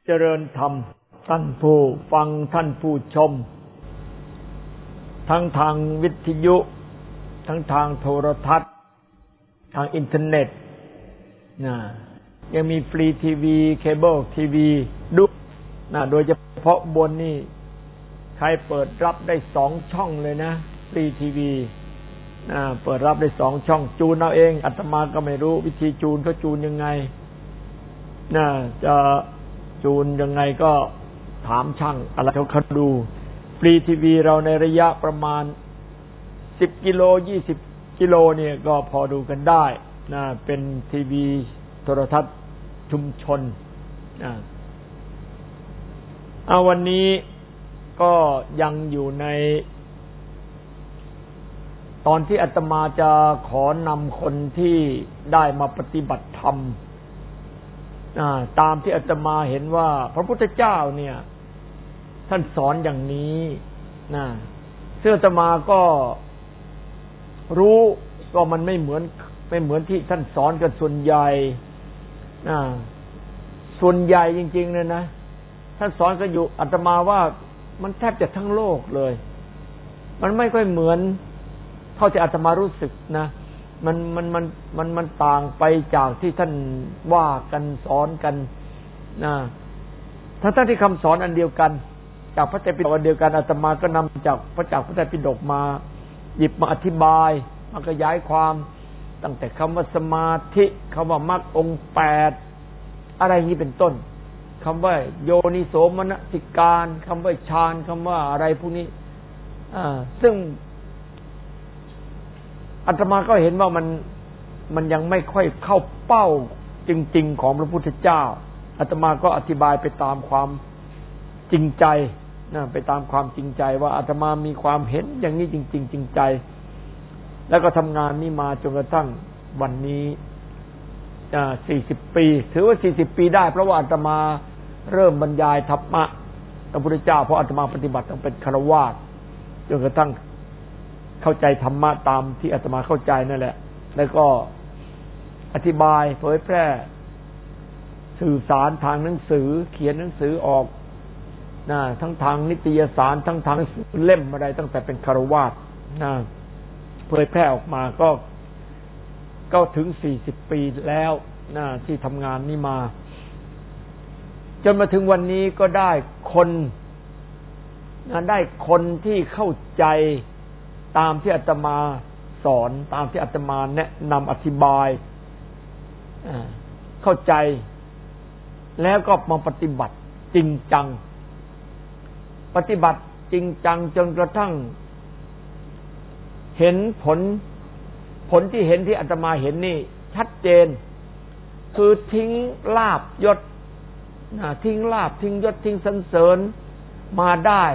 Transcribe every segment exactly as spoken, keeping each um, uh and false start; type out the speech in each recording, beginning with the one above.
เจริญธรรมท่านผู้ฟังท่านผู้ชมทั้งทางวิทยุทั้งทางโทรทัศน์ทางอินเทอร์เน็ตนะยังมีฟรีทีวีเคเบิลทีวีดูนะโดยเฉพาะบนนี่ใครเปิดรับได้สองช่องเลยนะฟรีทีวีนะเปิดรับได้สองช่องจูนเอาเองอาตมาก็ไม่รู้วิธีจูนเขาจูนยังไงนะจะจูนยังไงก็ถามช่างอะไรเขาเขาดูฟรีทีวีเราในระยะประมาณสิบกิโลยี่สิบกิโลเนี่ยก็พอดูกันได้นะเป็นทีวีโทรทัศน์ชุมชนนะเอาวันนี้ก็ยังอยู่ในตอนที่อาตมาจะขอนำคนที่ได้มาปฏิบัติธรรมตามที่อาตมาเห็นว่าพระพุทธเจ้าเนี่ยท่านสอนอย่างนี้นะซึ่งอาตมาก็รู้ก็มันไม่เหมือนไม่เหมือนที่ท่านสอนกันส่วนใหญ่นะส่วนใหญ่จริงๆเนี่ยนะท่านสอนกันอยู่อาตมาว่ามันแทบจะทั้งโลกเลยมันไม่ค่อยเหมือนเท่าที่อาตมารู้สึกนะมันมันมันมันมันต่างไปจากที่ท่านว่ากันสอนกันนะทั้งที่คำสอนอันเดียวกันจากพระไตรปิฎกอันเดียวกันอาตมาก็นำจากพระจากพระไตรปิฎกมาหยิบมาอธิบายมาขยายความตั้งแต่คำว่าสมาธิคำว่ามรรคองค์แปดอะไรนี้เป็นต้นคำว่าโยนิโสมนสิการคำว่าฌานคำว่าอะไรพวกนี้อ่าซึ่งอาตมาก็เห็นว่ามันมันยังไม่ค่อยเข้าเป้าจริงๆของพระพุทธเจ้าอาตมาก็อธิบายไปตามความจริงใจนะไปตามความจริงใจว่าอาตมามีความเห็นอย่างนี้จริงๆจริงใจแล้วก็ทำงานนี้มาจนกระทั่งวันนี้อ่าสี่สิบปีถือว่าสี่สิบปีได้เพราะว่าอาตมาเริ่มบรรยายธรรมะพระพุทธเจ้าเพราะอาตมาปฏิบัติต้องเป็นฆราวาสจนกระทั่งเข้าใจธรรมะตามที่อาตมาเข้าใจนั่นแหละแล้วก็อธิบายเผยแพร่สื่อสารทางหนังสือเขียนหนังสือออกนะทั้งทางนิตยสารทั้งทางเล่มอะไรตั้งแต่เป็นฆราวาสนะเผยแพร่ออกมาก็ก็ถึงสี่สิบปีแล้วนะที่ทำงานนี้มาจนมาถึงวันนี้ก็ได้คนนะได้คนที่เข้าใจตามที่อาตมาสอนตามที่อาตมาแนะนำอธิบายเข้าใจแล้วก็มาปฏิบัติจริงจังปฏิบัติจริงจังจนกระทั่งเห็นผลผลที่เห็นที่อาตมาเห็นนี่ชัดเจนคือทิ้งลาภยศทิ้งลาภทิ้งยศทิ้งสรรเสริญมาได้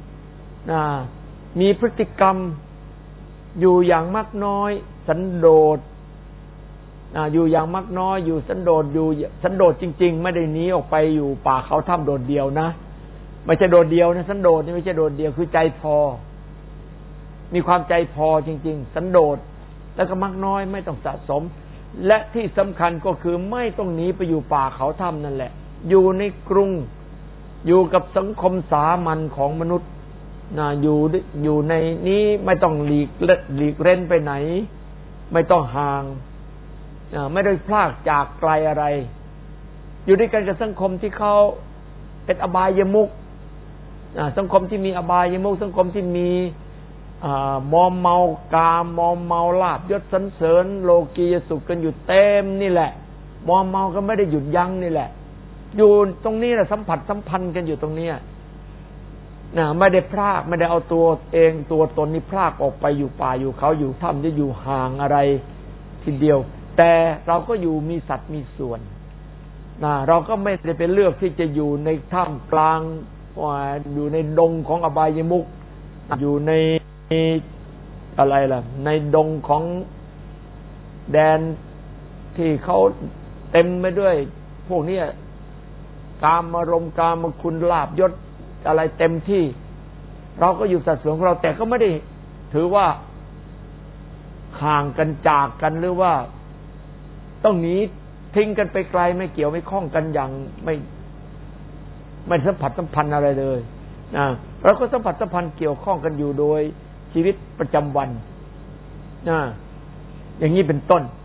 มีพฤติกรรมอยู่อย่างมากน้อยสันโดษอยู่อย่างมากน้อยอยู่สันโดษอยู่สันโดษจริงๆไม่ได้หนีออกไปอยู่ป่าเขาถ้ำโดดเดียวนะไม่ใช่โดดเดียวนะสันโดษนี่ไม่ใช่โดดเดียวคือใจพอมีความใจพอจริงๆสันโดษแล้วก็มากน้อยไม่ต้องสะสมและที่สำคัญก็คือไม่ต้องหนีไปอยู่ป่าเขาถ้ำนั่นแหละอยู่ในกรุงอยู่กับสังคมสามัญของมนุษย์นะอยู่อยู่ในนี้ไม่ต้องหลีกหลีกเร้นไปไหนไม่ต้องห่างไม่ได้พลากจากไกลอะไรอยู่ด้วยกันกับสังคมที่เขาเป็นอบายมุขสังคมที่มีอบายมุขสังคมที่มีมอมเมากามมอมเมาลาภยศสรรเสริญโลกียสุขกันอยู่เต็มนี่แหละมอมเมาก็ไม่ได้หยุดยั้งนี่แหละอยู่ตรงนี้แหละสัมผัสสัมพันธ์กันอยู่ตรงนี้นะไม่ได้พรากไม่ได้เอาตัวเองตัวตนนี้พรากออกไปอยู่ป่าอยู่เขาอยู่ถ้ำจะอยู่ห่างอะไรทีเดียวแต่เราก็อยู่มีสัตว์มีส่วนนะเราก็ไม่ได้เป็นเลือกที่จะอยู่ในถ้ำกลางอยู่ในดงของอบายมุขอยู่ในอะไรล่ะในดงของแดนที่เขาเต็มไปด้วยพวกนี้กามารมณ์กามคุณลาภยศอะไรเต็มที่เราก็อยู่สัดส่วนของเราแต่ก็ไม่ได้ถือว่าห่างกันจากกันหรือว่าต้องหนีทิ้งกันไปไกลไม่เกี่ยวไม่ข้องกันอย่างไม่ไม่สัมผัสสัมพันธ์อะไรเลยนะเราก็สัมผัสสัมพันธ์เกี่ยวข้องกันอยู่โดยชีวิตประจำวันนะอย่างนี้เป็นต้น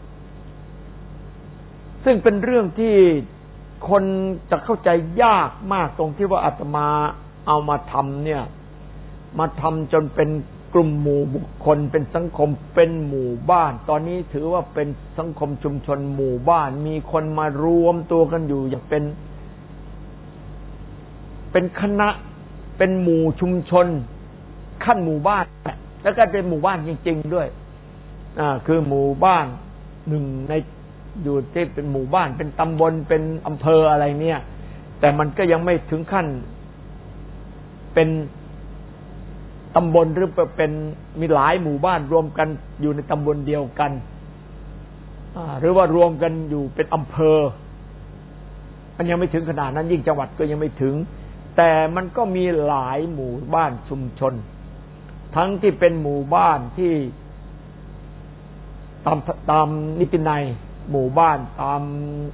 ซึ่งเป็นเรื่องที่คนจะเข้าใจยากมากตรงที่ว่าอาตมาเอามาทำเนี่ยมาทำจนเป็นกลุ่มหมู่บุคคลเป็นสังคมเป็นหมู่บ้านตอนนี้ถือว่าเป็นสังคมชุมชนหมู่บ้านมีคนมารวมตัวกันอยู่อย่างเป็นเป็นคณะเป็นหมู่ชุมชนขั้นหมู่บ้านแล้วก็เป็นหมู่บ้านจริงๆด้วยอ่าคือหมู่บ้านหนึ่งในอยู่ที่เป็นหมู่บ้านเป็นตำบลเป็นอำเภออะไรเนี่ยแต่มันก็ยังไม่ถึงขั้นเป็นตำบลหรือเป็นมีหลายหมู่บ้านรวมกันอยู่ในตำบลเดียวกันหรือว่ารวมกันอยู่เป็นอำเภอมันยังไม่ถึงขนาดนั้นยิ่งจังหวัดก็ยังไม่ถึงแต่มันก็มีหลายหมู่บ้านชุมชนทั้งที่เป็นหมู่บ้านที่ตามตามนิตินัยหมู่บ้านตาม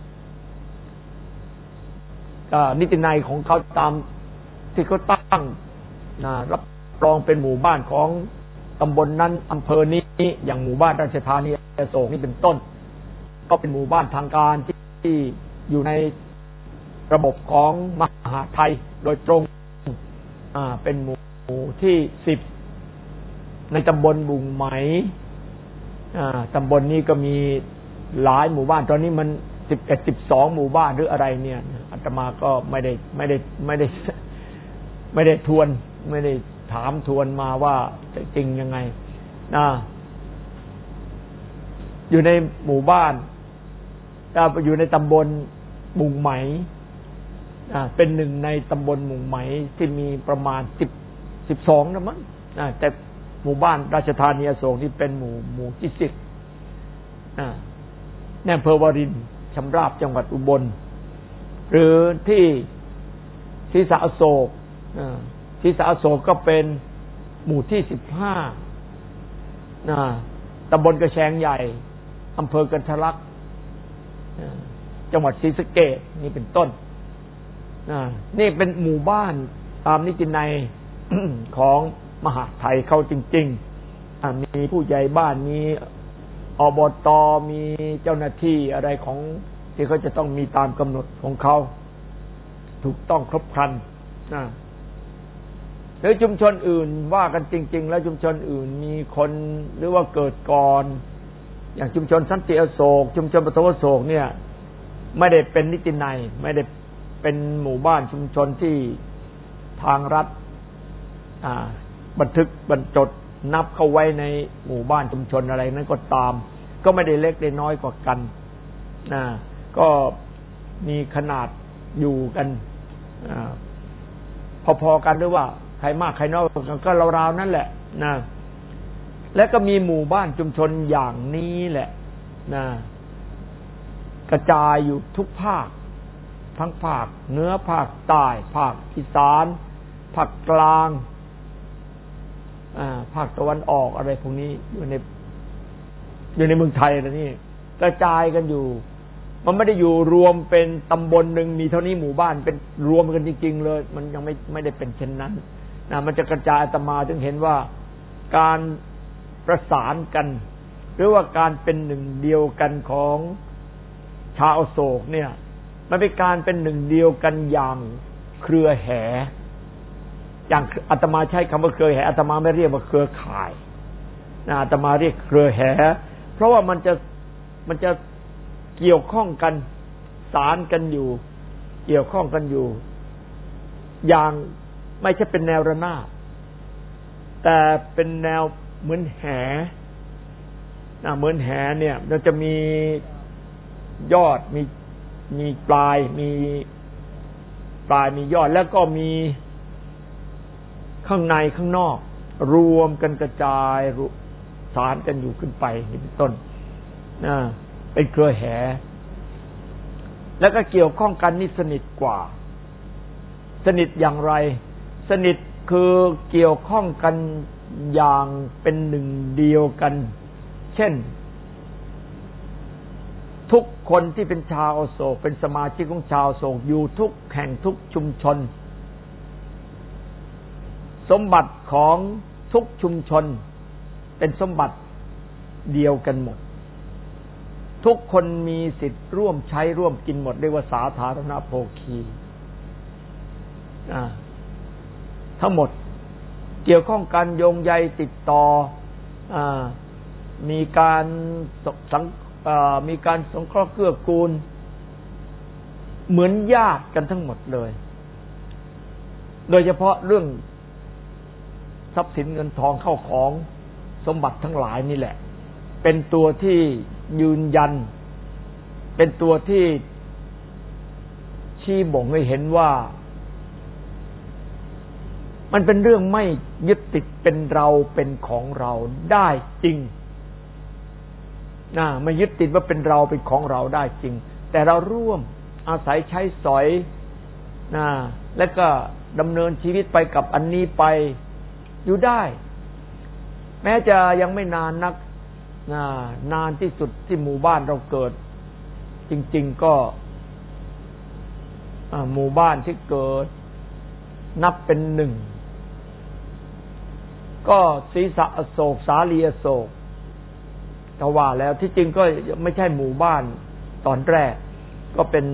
นิตินัยของเขาตามที่เขาตั้งรับรองเป็นหมู่บ้านของตำบลนั้นอำเภอนี้อย่างหมู่บ้านราชธานีอโศกนี่เป็นต้นก็เป็นหมู่บ้านทางการที่อยู่ในระบบของมหาไทยโดยตรงอ่าเป็นหมู่ที่สิบในตำบลบุงไหมอ่าตำบลนี้ก็มีหลายหมู่บ้านตอนนี้มันสิบเอ็ดสิบสองหมู่บ้านหรืออะไรเนี่ยอาตมาก็ไม่ได้ไม่ได้ไม่ได้ไม่ได้ทวนไม่ได้ถามทวนมาว่าจริงยังไงนะอยู่ในหมู่บ้านอยู่ในตำบลบุงไหมเป็นหนึ่งในตำบลบุงไหมที่มีประมาณสิบสิบสองนะมั้งแต่หมู่บ้านราชธานีอโศกนี่เป็นหมู่หมู่ที่สิบในอำเภอวารินชำราบจังหวัดอุบลหรือที่ศรีษะอโศกศรีษะอโศกก็เป็นหมู่ที่สิบห้าตำบลกระแชงใหญ่อำเภอกันทะลักจังหวัดศรีสะเกษนี่เป็นต้นนี่เป็นหมู่บ้านตามนิตินัย ของมหาไทยเขาจริงๆมีผู้ใหญ่บ้านมีอบต.มีเจ้าหน้าที่อะไรของที่เขาจะต้องมีตามกำหนดของเขาถูกต้องครบครันหรือชุมชนอื่นว่ากันจริงๆแล้วชุมชนอื่นมีคนหรือว่าเกิดก่อนอย่างชุมชนสันติอโศกชุมชนปฐมอโศกเนี่ยไม่ได้เป็นนิตินัยไม่ได้เป็นหมู่บ้านชุมชนที่ทางรัฐบันทึกบรรจดนับเข้าไว้ในหมู่บ้านชุมชนอะไรนั้นก็ตามก็ไม่ได้เล็กได้น้อยกว่ากันนะก็มีขนาดอยู่กันพอๆกันหรือว่าใครมากใครน้อยก็ราวๆนั่นแหละนะและก็มีหมู่บ้านชุมชนอย่างนี้แหละนะกระจายอยู่ทุกภาคทั้งภาคเหนือภาคใต้ภาคอีสานภาคกลางภาคตะวันออกอะไรพวกนี้อยู่ในอยู่ในเมืองไทยนะนี่กระจายกันอยู่มันไม่ได้อยู่รวมเป็นตำบลหนึ่งมีเท่านี้หมู่บ้านเป็นรวมกันจริงๆเลยมันยังไม่ไม่ได้เป็นเช่นนั้นนะมันจะกระจายอาตมาถึงเห็นว่าการประสานกันหรือว่าการเป็นหนึ่งเดียวกันของชาวอโศกเนี่ยมันเป็นการเป็นหนึ่งเดียวกันอย่างเครือแห่อย่างอาตมาใช้คำว่าเครือแห่อาตมาไม่เรียกว่าเครือข่ายนะอาตมาเรียกเครือแห่เพราะว่ามันจะมันจะเกี่ยวข้องกันสารกันอยู่เกี่ยวข้องกันอยู่อย่างไม่ใช่เป็นแนวระนาบแต่เป็นแนวเหมือนแหนะเหมือนแหเนี่ยเราจะมียอดมีมีปลายมีปลายมียอดแล้วก็มีข้างในข้างนอกรวมกันกระจายสารกันอยู่ขึ้นไปนี่เป็นต้นนะเป็นเครือแห่แล้วก็เกี่ยวข้องกันนี่สนิทกว่าสนิทอย่างไรสนิทคือเกี่ยวข้องกันอย่างเป็นหนึ่งเดียวกันเช่นทุกคนที่เป็นชาวอโศกเป็นสมาชิกของชาวอโศกอยู่ทุกแห่งทุกชุมชนสมบัติของทุกชุมชนเป็นสมบัติเดียวกันหมดทุกคนมีสิทธิ์ร่วมใช้ร่วมกินหมดเรียกว่าสาธารณโภคีทั้งหมดเกี่ยวข้องกันโยงใยติดต่ออมีการสังมีการสงเคราะห์เกื้อกูลเหมือนญาติกันทั้งหมดเลยโดยเฉพาะเรื่องทรัพย์สินเงินทองเข้าของสมบัติทั้งหลายนี่แหละเป็นตัวที่ยืนยันเป็นตัวที่ชี้บ่งให้เห็นว่ามันเป็นเรื่องไม่ยึดติดเป็นเราเป็นของเราได้จริงนะไม่ยึดติดว่าเป็นเราเป็นของเราได้จริงแต่เราร่วมอาศัยใช้สอยนะและก็ดำเนินชีวิตไปกับอันนี้ไปอยู่ได้แม้จะยังไม่นานนักนะนานที่สุดที่หมู่บ้านเราเกิดจริงๆก็หมู่บ้านที่เกิดนับเป็นหนึ่งก็ศรีษะอโศกสาลีอโศกก็ว่าแล้วที่จริงก็ไม่ใช่หมู่บ้านตอนแรกก็เป็น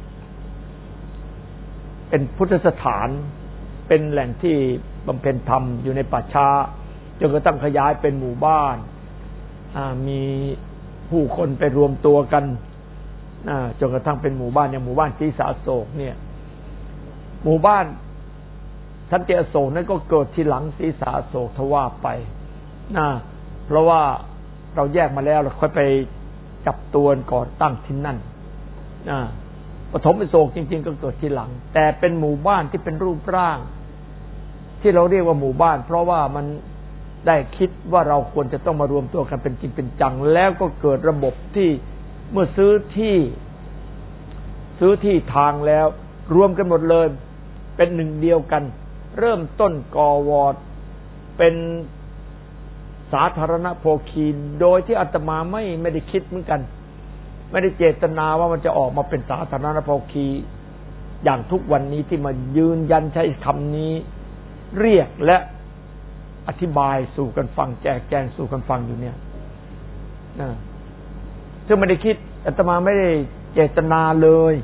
เป็นพุทธสถานเป็นแหล่งที่บำเพ็ญธรรมอยู่ในป่าช้าจนกระทั่งขยายเป็นหมู่บ้านมีผู้คนไปรวมตัวกันจนกระทั่งเป็นหมู่บ้านอย่างหมู่บ้านศรีษะอโศกเนี่ยหมู่บ้านสันติอโศกนั้นก็เกิดที่หลังศรีษะอโศกทว่าไปนะเพราะว่าเราแยกมาแล้วเราค่อยไปจับตัวก่อนตั้งที่นั่นนะปฐมอโศกจริงๆก็เกิดที่หลังแต่เป็นหมู่บ้านที่เป็นรูปร่างที่เราเรียกว่าหมู่บ้านเพราะว่ามันได้คิดว่าเราควรจะต้องมารวมตัวกันเป็นจริงเป็นจังแล้วก็เกิดระบบที่เมื่อซื้อที่ซื้อที่ทางแล้วรวมกันหมดเลยเป็นหนึ่งเดียวกันเริ่มต้นก่อวอดเป็นสาธารณโภคีโดยที่อาตมาไม่ไม่ได้คิดเหมือนกันไม่ได้เจตนาว่ามันจะออกมาเป็นสาธารณโภคีอย่างทุกวันนี้ที่มายืนยันใช้คำนี้เรียกและอธิบายสู่กันฟังแจกแจงสู่กันฟังอยู่เนี่ยนะซึ่งไม่ได้คิดอาตมาไม่ได้เจตนาเลย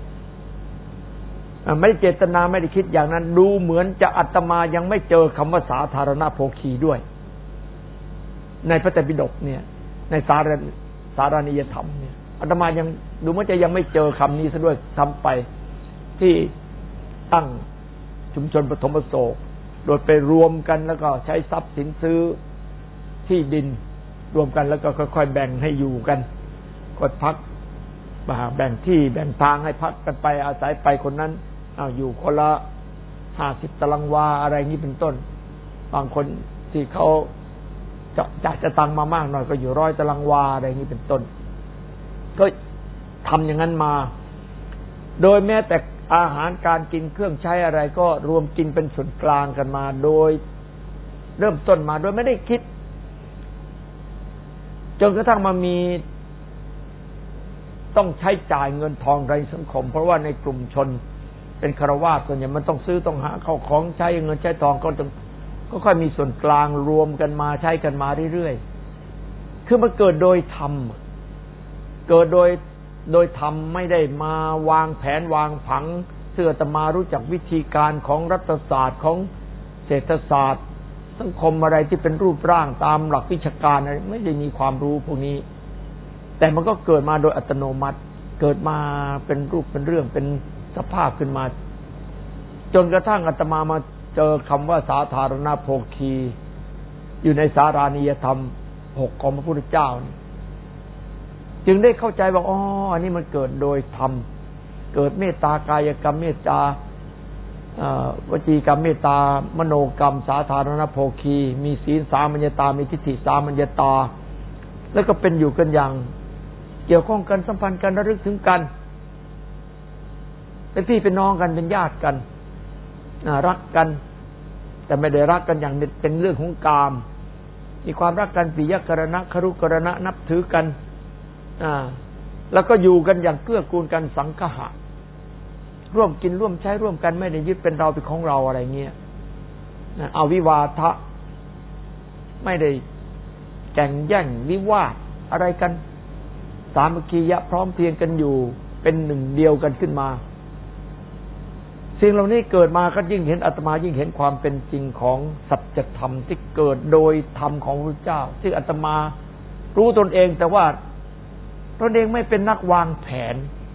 ไม่ได้เจตนาไม่ได้คิดอย่างนั้นดูเหมือนจะอาตมายังไม่เจอคำว่าสาธารณโภคีด้วยในพระไตรปิฎกเนี่ยในสารสารานิยธรรมเนี่ยอาตมายังดูเหมือนจะยังไม่เจอคำนี้ซะด้วยทำไปที่ตั้งชุมชนปฐมอโศกโดยไปรวมกันแล้วก็ใช้ทรัพย์สินซื้อที่ดินรวมกันแล้วก็ค่อยๆแบ่งให้อยู่กันกดพักแบ่งที่แบ่งทางให้พักกันไปอาศัยไปคนนั้นเอาอยู่คนละห้าสิบตารางวาอะไรนี้เป็นต้นบางคนที่เขาจะจะจะตังมามากหน่อยก็อยู่ร้อยตารางวาอะไรนี้เป็นต้นก็ทำอย่างนั้นมาโดยแม้แต่อาหารการกินเครื่องใช้อะไรก็รวมกินเป็นส่วนกลางกันมาโดยเริ่มต้นมาโดยไม่ได้คิดจนกระทั่งมามีต้องใช้จ่ายเงินทองในสังคมเพราะว่าในกลุ่มชนเป็นฆราวาสส่วนใหญ่มันต้องซื้อต้องหาเข้าของใช้เงินใช้ทองก็ต้องก็ค่อยมีส่วนกลางรวมกันมาใช้กันมาเรื่อยๆคือมันเกิดโดยธรรมเกิดโดยโดยธรรมไม่ได้มาวางแผนวางผังเสื่อตมารู้จักวิธีการของรัฐศาสตร์ของเศรษฐศาสตร์สังคมอะไรที่เป็นรูปร่างตามหลักวิชาการอะไรไม่ได้มีความรู้พวกนี้แต่มันก็เกิดมาโดยอัตโนมัติเกิดมาเป็นรูปเป็นเรื่องเป็นสภาพขึ้นมาจนกระทั่งอาตมามาเจอคำว่าสาธารณโภคีอยู่ในสารานิยธรรมหกของพระพุทธเจ้าจึงได้เข้าใจว่าอ๋ออันนี้มันเกิดโดยธรรมเกิดเมตตากายกรรมเมตตาวจีกรรมเมตตามโนกรรมสาธารณโภคีมีศีลสามัญญตามีทิฏฐิสามัญญตาแล้วก็เป็นอยู่กันอย่างเกี่ยวข้องกันสัมพันธ์กันระลึกถึงกันเป็นพี่เป็นน้องกันเป็นญาติกันรักกันแต่ไม่ได้รักกันอย่างเป็นเรื่องของกามมีความรักกันปิยกรณะครุกรณะนับถือกันแล้วก็อยู่กันอย่างเกื้อกูลกันสังฆะร่วมกินร่วมใช้ร่วมกันไม่ได้ยึดเป็นเราเป็นของเราอะไรเงี้ยเอาวิวาทะไม่ได้แข่งแย่งวิวาทอะไรกันสามัคคียะพร้อมเพรียงกันอยู่เป็นหนึ่งเดียวกันขึ้นมาสิ่งเหล่านี้เกิดมาก็ยิ่งเห็นอาตมายิ่งเห็นความเป็นจริงของสัจธรรมที่เกิดโดยธรรมของพระพุทธเจ้าที่อาตมารู้ตนเองแต่ว่าตนเองไม่เป็นนักวางแผน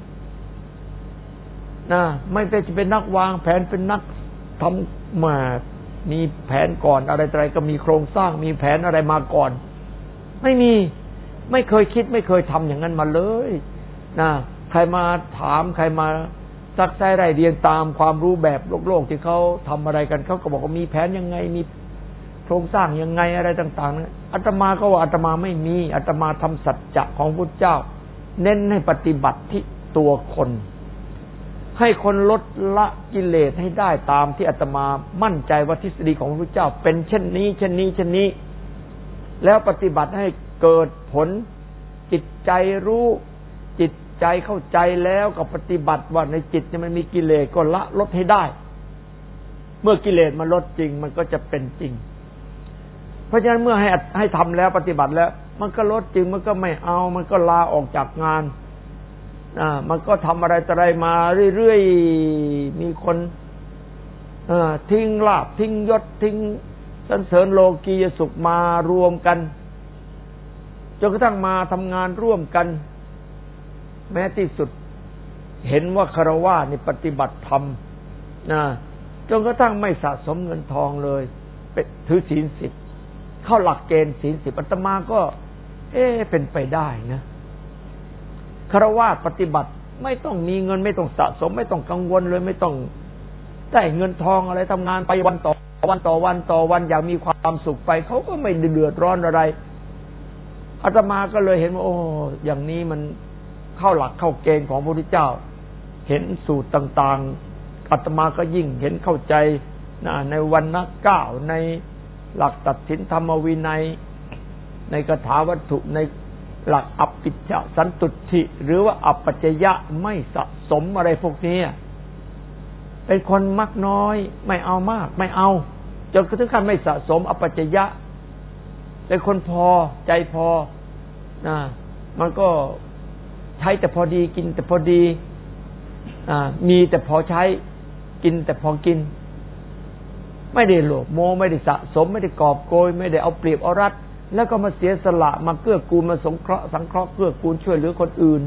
นะไม่เป็นจะเป็นนักวางแผนเป็นนักทำมามีแผนก่อนอะไรอะไรก็มีโครงสร้างมีแผนอะไรมาก่อนไม่มีไม่เคยคิดไม่เคยทำอย่างนั้นมาเลยนะใครมาถามใครมาซักไซ้ไร่เรียงตามความรู้แบบโลกโลกที่เขาทำอะไรกันเขาก็บอกว่ามีแผนยังไงมีโครงสร้างยังไงอะไรต่างๆนะอาตมาก็ว่าอาตมาไม่มีอาตมาทำสัจจะของพุทธเจ้าเน้นให้ปฏิบัติที่ตัวคนให้คนลดละกิเลสให้ได้ตามที่อาตมามั่นใจว่าทฤษฎีของพระพุทธเจ้าเป็นเช่นนี้เช่นนี้เช่นนี้แล้วปฏิบัติให้เกิดผลจิตใจรู้จิตใจเข้าใจแล้วก็ปฏิบัติว่าในจิตเนี่ยมันมีกิเลสก็ละลดให้ได้เมื่อกิเลสมันลดจริงมันก็จะเป็นจริงเพราะฉะนั้นเมื่อให้ให้ทำแล้วปฏิบัติแล้วมันก็ลดจริงมันก็ไม่เอามันก็ลาออกจากงานอ่ามันก็ทำอะไรต่ออะไรมาเรื่อยๆมีคนเอ่อทิ้งลาภทิ้งยศทิ้งสรรเสริญโลกียสุขมารวมกันจนกระทั่งมาทำงานร่วมกันแม้ที่สุดเห็นว่าคฤหัสถ์นี่ปฏิบัติธรรมนะจนกระทั่งไม่สะสมเงินทองเลยเป็นถือศีลสิบเข้าหลักเกณฑ์ศีลสิบอาตมาก็เอ๊ะเป็นไปได้นะคฤหัสถ์ปฏิบัติไม่ต้องมีเงินไม่ต้องสะสมไม่ต้องกังวลเลยไม่ต้องได้เงินทองอะไรทำงานไปวันต่อวันต่อวันต่อวันอย่างมีความสุขไปเขาก็ไม่เดือดร้อนอะไรอาตมาก็เลยเห็นว่าโอ้อย่างนี้มันเข้าหลักเข้าเกณฑ์ของพระพุทธเจ้าเห็นสูตรต่างๆอาตมาก็ยิ่งเห็นเข้าใจนะในวรรณะเก้าในหลักตัดสินธรรมวินัยในคาถาวัตถุในหลักอภิชฌาสันตุถิหรือว่าอัปปัจจยะไม่สะสมอะไรพวกนี้เป็นคนมักน้อยไม่เอามากไม่เอาจนกระทั่งขั้นไม่สะสมอัปปัจจยะเป็นคนพอใจพอนะมันก็ใช้แต่พอดีกินแต่พอดีอ่ามีแต่พอใช้กินแต่พอกินไม่ได้โลภโมไม่ได้สะสมไม่ได้กอบโกยไม่ได้เอาเปรียบเอารัดแล้วก็มาเสียสละมาเกื้อกูลมาสงเคราะห์สังเคราะห์เกื้อกูลช่วยเหลือคนอื่น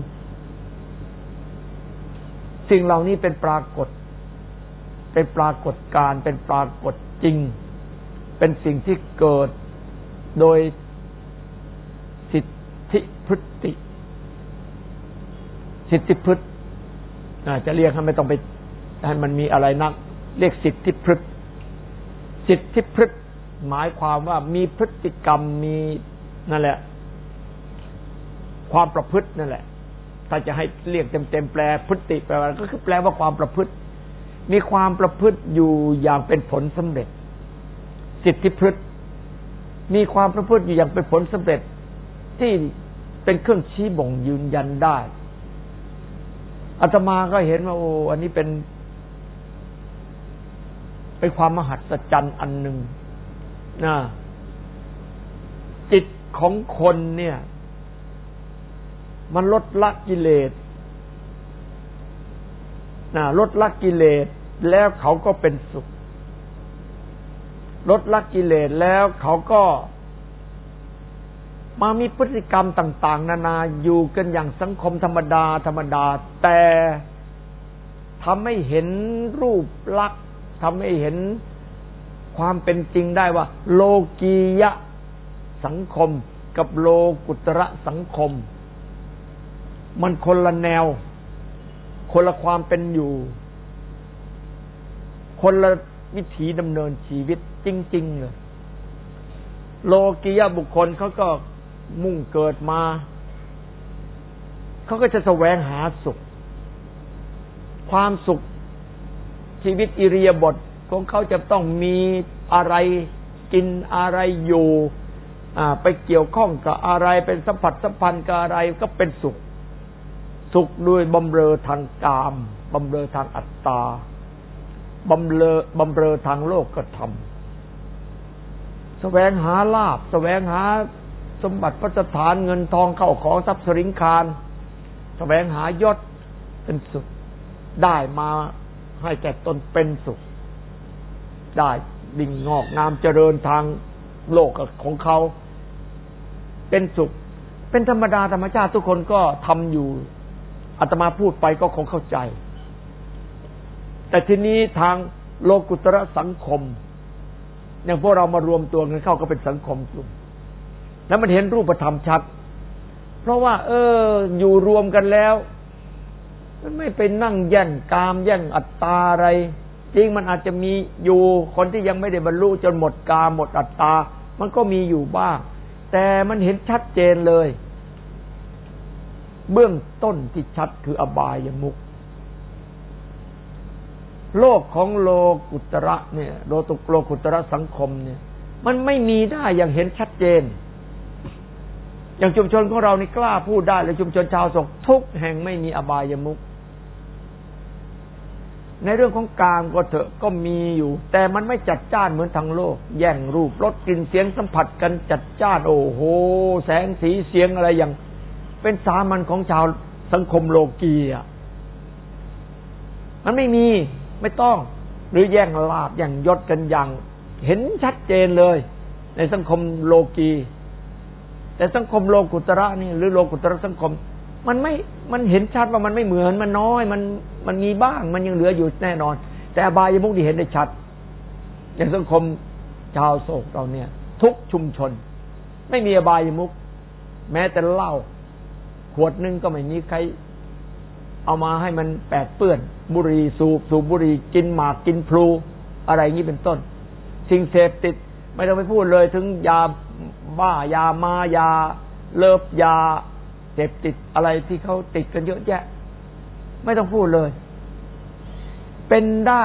สิ่งเหล่านี้เป็นปรากฏเป็นปรากฏการณ์เป็นปรากฏจริงเป็นสิ่งที่เกิดโดยสิทธิพฤติสิทธิพฤติจะเรียกให้ไม่ต้องไปให้มันมีอะไรนักเรียกสิทธิพฤติสิทธิพฤติหมายความว่ามีพฤติกรรมมีนั่นแหละความประพฤตินั่นแหละถ้าจะให้เรียกเต็มๆแปลพฤติแปลว่าก็คือแปลว่าความประพฤติมีความประพฤติอยู่อย่างเป็นผลสำเร็จสิทธิพฤติมีความประพฤติอยู่อย่างเป็นผลสำเร็จที่เป็นเครื่องชี้บ่งยืนยันได้อาตมาก็เห็นว่าโอ้อันนี้เป็นเป็นความมหัศจรรย์อันหนึ่งนะจิตของคนเนี่ยมันลดละกิเลสนะลดละกิเลสแล้วเขาก็เป็นสุขลดละกิเลสแล้วเขาก็มามีพฤติกรรมต่างๆนานาอยู่กันอย่างสังคมธรรมดาธรรมดาแต่ทำให้เห็นรูปลักษณ์ทำให้เห็นความเป็นจริงได้ว่าโลกียะสังคมกับโลกุตระสังคมมันคนละแนวคนละความเป็นอยู่คนละวิถีดำเนินชีวิตจริงๆเลยโลกียะบุคคลเขาก็มุ่งเกิดมาเขาก็จะแสวงหาสุขความสุขชีวิตอิริยาบถของเขาจะต้องมีอะไรกินอะไรอยู่ไปเกี่ยวข้องกับอะไรเป็นสัมผัสสัมพันธ์กับอะไรก็เป็นสุขสุขด้วยบำเรอทางกามบำเรอทางอัตตาบำเรอบำเรอทางโลกธรรมแสวงหาลาภแสวงหาสมบัติพัฒฐานเงินทองเข้าของทรัพย์สินคารแสวงหายศเป็นสุขได้มาให้แก่ตนเป็นสุขได้ดิ่งงอกงามเจริญทางโลกของเขาเป็นสุขเป็นธรรมดาธรรมชาติทุกคนก็ทำอยู่อาตมาพูดไปก็คงเข้าใจแต่ทีนี้ทางโลกุตระสังคมอย่างพวกเรามารวมตัวกันเข้าก็เป็นสังคมกลุ่มแล้วมันเห็นรูปธรรมชัดเพราะว่าเอออยู่รวมกันแล้วมันไม่ไปนั่งแย่งกามแย่งอัตตาอะไรจริงมันอาจจะมีอยู่คนที่ยังไม่ได้บรรลุจนหมดกามหมดอัตตามันก็มีอยู่บ้างแต่มันเห็นชัดเจนเลยเบื้องต้นที่ชัดคืออบายมุขโลกของโลกุตระเนี่ยโลตุโลกุตระสังคมเนี่ยมันไม่มีได้อย่างเห็นชัดเจนอย่างชุมชนของเรานี่กล้าพูดได้เลยชุมชนชาวโศกทุกแห่งไม่มีอบายมุขในเรื่องของกามก็เถอะก็มีอยู่แต่มันไม่จัดจ้านเหมือนทางโลกแย่งรูปรสกลิ่นเสียงสัมผัสกันจัดจ้านโอ้โหแสงสีเสียงอะไรอย่างเป็นสามัญของชาวสังคมโลกีอ่ะมันไม่มีไม่ต้องหรือแย่งลาภแย่งยศกันอย่างเห็นชัดเจนเลยในสังคมโลกีแต่สังคมโลกุตระนี่หรือโลกุตระสังคมมันไม่มันเห็นชัดว่ามันไม่เหมือนมันน้อยมันมันมีบ้างมันยังเหลืออยู่แน่นอนแต่อบายมุขที่เห็นได้ชัดอย่างสังคมชาวโศกเราเนี่ยทุกชุมชนไม่มีอบายมุขแม้แต่เหล้าขวดนึงก็ไม่มีใครเอามาให้มันแปดเปื้อนบุหรี่สูบสูบบุหรี่กินหมากกินพลูอะไรอย่างนี้เป็นต้นสิ่งเสพติดไม่ต้องไปพูดเลยถึงยาบ้ายามายาเลิฟยาเสพติดอะไรที่เขาติดกันเยอะแยะไม่ต้องพูดเลยเป็นได้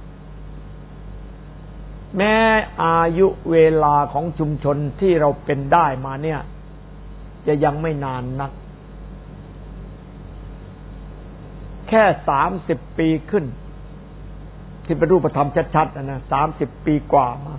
แม้อายุเวลาของชุมชนที่เราเป็นได้มาเนี่ยจะยังไม่นานนักแค่สามสิบปีขึ้นที่เป็นรูปธรรมชัดๆนะนะสามสิบปีกว่ามา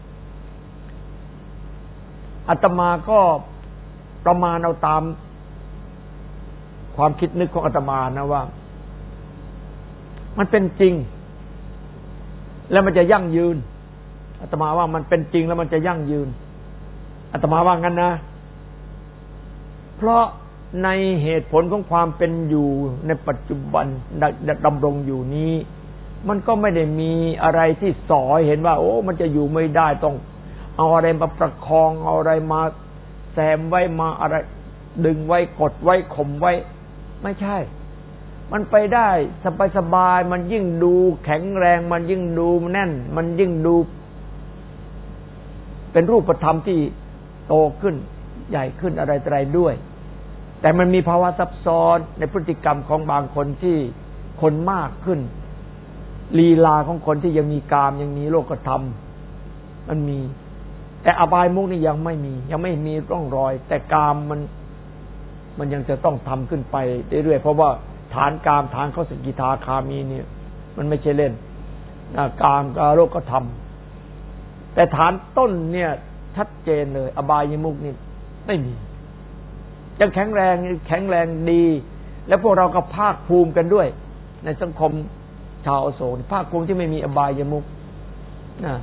อาตมาก็ประมาณเอาตามความคิดนึกของอาตมานะว่ามันเป็นจริงแล้วมันจะยั่งยืนอาตมาว่ามันเป็นจริงแล้วมันจะยั่งยืนอาตมาว่างั้นนะเพราะในเหตุผลของความเป็นอยู่ในปัจจุบันดำรงอยู่นี้มันก็ไม่ได้มีอะไรที่สอยเห็นว่าโอ้มันจะอยู่ไม่ได้ต้องเอาอะไรมาประคองเอาอะไรมาแซมไว้มาอะไรดึงไว้กดไว้ข่มไว้ไม่ใช่มันไปได้สบายๆมันยิ่งดูแข็งแรงมันยิ่งดูแน่นมันยิ่งดูเป็นรูปธรรมที่โตขึ้นใหญ่ขึ้นอะไรอะไรด้วยแต่มันมีภาวะซับซ้อนในพฤติกรรมของบางคนที่คนมากขึ้นลีลาของคนที่ยังมีกามยังมีโลกธรรมมันมีแต่อบายมุขนี่ยังไม่มียังไม่มีร่องรอยแต่กามมันมันยังจะต้องทำขึ้นไปเรื่อยๆเพราะว่าฐานกามฐานเขาสกิทาคามีเนี่ยมันไม่ใช่เล่นกามกับโลกธรรมแต่ฐานต้นเนี่ยชัดเจนเลยอบายมุขนี่ไม่มียังแข็งแรงแข็งแรงดีแล้วพวกเราก็ภาคภูมิกันด้วยในสังคมชาวอโศกภาคภูมิที่ไม่มีอบายมุขนะ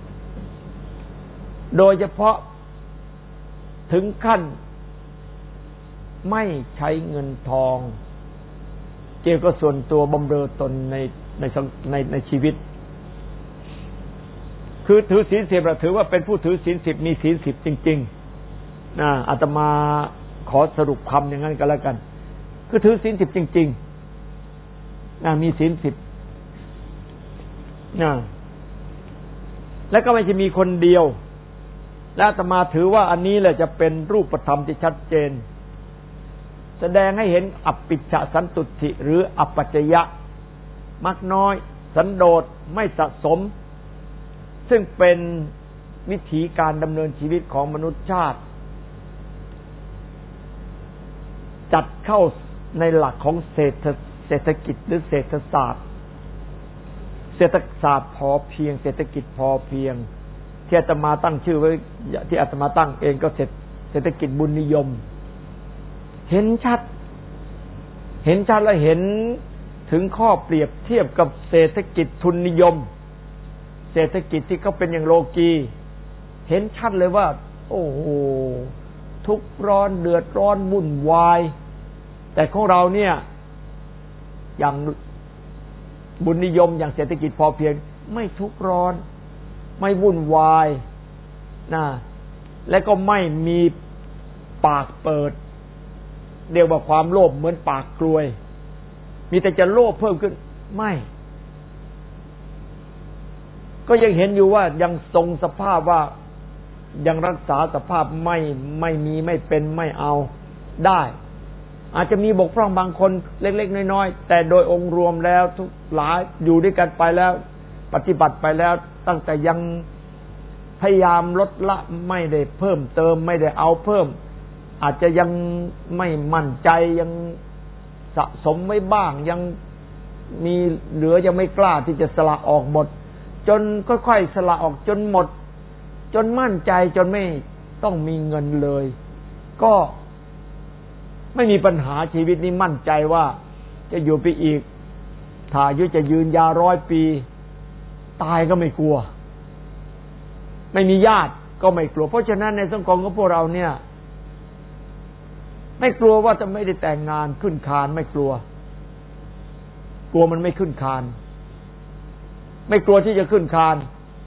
โดยเฉพาะถึงขั้นไม่ใช้เงินทองเกี่ยวกับส่วนตัวบำเรอตนในในในในชีวิตคือถือศีลสิบเราถือว่าเป็นผู้ถือศีลสิบมีศีลสิบจริงๆนะอาตมาขอสรุปคำอย่างนั้นก็แล้วกันคือถือศีลสิบจริงๆนะมีศีลสิบนะแล้วก็ไม่ใช่มีคนเดียวและอาตมาถือว่าอันนี้แหละจะเป็นรูปธรรมที่ชัดเจนแสดงให้เห็นอัปปิชสันตุถิหรืออัปปัจจยะมักน้อยสันโดษไม่สะสมซึ่งเป็นวิถีการดำเนินชีวิตของมนุษยชาติจัดเข้าในหลักของเศรษฐเศรษฐกิจหรือเศรษฐศาสตร์เศรษฐศาสตร์พอเพียงเศรษฐกิจพอเพียงที่อาตมาตั้งชื่อไว้ที่อาตมาตั้งเองก็เศรษฐกิจบุญนิยมเห็นชัดเห็นชัดและเห็นถึงข้อเปรียบเทียบกับเศรษฐกิจทุนนิยมเศรษฐกิจที่เขาเป็นอย่างโลกีเห็นชัดเลยว่าโอ้โหทุกข์ร้อนเดือดร้อนวุ่นวายแต่ของเราเนี่ยอย่างบุญนิยมอย่างเศรษฐกิจพอเพียงไม่ทุกข์ร้อนไม่วุ่นวายนะและก็ไม่มีปากเปิดเรียกว่าความโลภเหมือนปากกลวยมีแต่จะโลภเพิ่มขึ้นไม่ก็ยังเห็นอยู่ว่ายังทรงสภาพว่ายังรักษาสภาพไม่ไม่มีไม่เป็นไม่เอาได้อาจจะมีบกพร่องบางคนเล็กๆน้อยๆแต่โดยองค์รวมแล้วทุกหลายอยู่ด้วยกันไปแล้วปฏิบัติไปแล้วตั้งแต่ยังพยายามลดละไม่ได้เพิ่มเติมไม่ได้เอาเพิ่มอาจจะยังไม่มั่นใจยังสะสมไว้บ้างยังมีเหลือยังไม่กล้าที่จะสละออกหมดจนค่อยๆสละออกจนหมดจนมั่นใจจนไม่ต้องมีเงินเลยก็ไม่มีปัญหาชีวิตนี้มั่นใจว่าจะอยู่ไปอีกถ้าอายุจะยืนยาวร้อยปีตายก็ไม่กลัวไม่มีญาติก็ไม่กลัวเพราะฉะนั้นในสังคมของพวกเราเนี่ยไม่กลัวว่าจะไม่ได้แต่งงานขึ้นคานไม่กลัวกลัวมันไม่ขึ้นคานไม่กลัวที่จะขึ้นคาน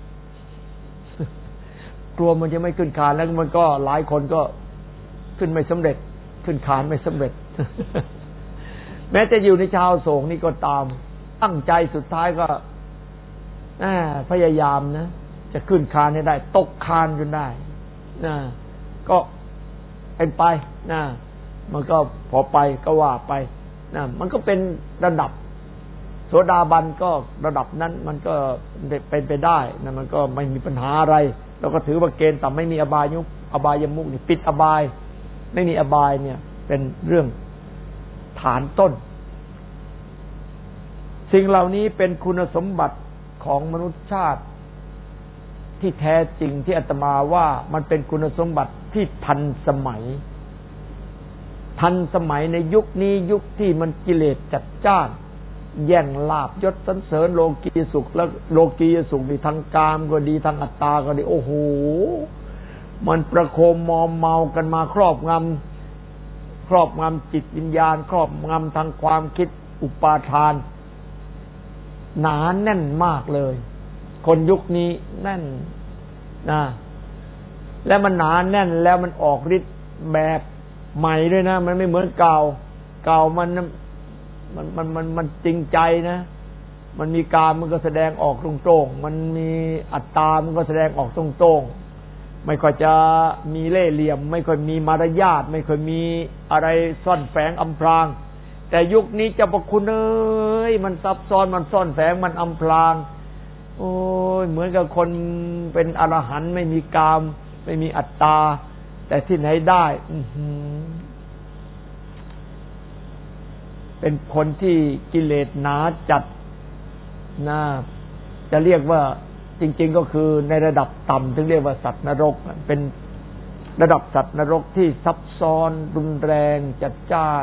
กลัวมันจะไม่ขึ้นคานแล้วมันก็หลายคนก็ขึ้นไม่สำเร็จขึ้นคานไม่สำเร็จ แม้จะอยู่ในชาวโศกนี่ก็ตามตั้งใจสุดท้ายก็พยายามนะจะขึ้นคานให้ได้ตกคานจนได้นะก็เป็นไปนะมันก็พอไปก็ว่าไปนะมันก็เป็นระดับโสดาบันก็ระดับนั้นมันก็เป็นไปได้นะมันก็ไม่มีปัญหาอะไรเราก็ถือว่าเกณฑ์ต่ำไม่มีอบายยุอบายมุขนี่ปิดอบายไม่มีอบายเนี่ยเป็นเรื่องฐานต้นสิ่งเหล่านี้เป็นคุณสมบัติของมนุษยชาติที่แท้จริงที่อาตมาว่ามันเป็นคุณสมบัติที่ทันสมัยทันสมัยในยุคนี้ยุคที่มันกิเลสจัดจ้านแย่งลาภยศสรรเสริญโลกียสุขแล้วโลกียสุขนี่ทางกามก็ดีทางอัตตาก็ดีโอ้โหมันประโคมมอมเมากันมาครอบงำครอบงำจิตวิญญาณครอบงำทางความคิดอุปาทานหนาแน่นมากเลยคนยุคนี้แน่นนะและมันหนาแน่นแล้วมันออกฤทธิ์แบบใหม่ด้วยนะมันไม่เหมือนเก่าเก่ามันมันมันมันมันจริงใจนะมันมีกามมันก็แสดงออกตรงๆมันมีอัตตามันก็แสดงออกตรงๆไม่ค่อยจะมีเล่ห์เหลี่ยมไม่ค่อยมีมารยาทไม่ค่อยมีอะไรซ่อนแฝงอำพรางแต่ยุคนี้เจ้าพระคุณเอ้ยมันซับซ้อนมันซ่อนแฝงมันอำพรางโอ้ยเหมือนกับคนเป็นอรหันต์ไม่มีกามไม่มีอัตตาแต่ที่ไหนได้อื้อหือเป็นคนที่กิเลสหนาจัดนะจะเรียกว่าจริงๆก็คือในระดับต่ำถึงเรียกว่าสัตว์นรกเป็นระดับสัตว์นรกที่ซับซ้อนรุนแรงจัดจ้าน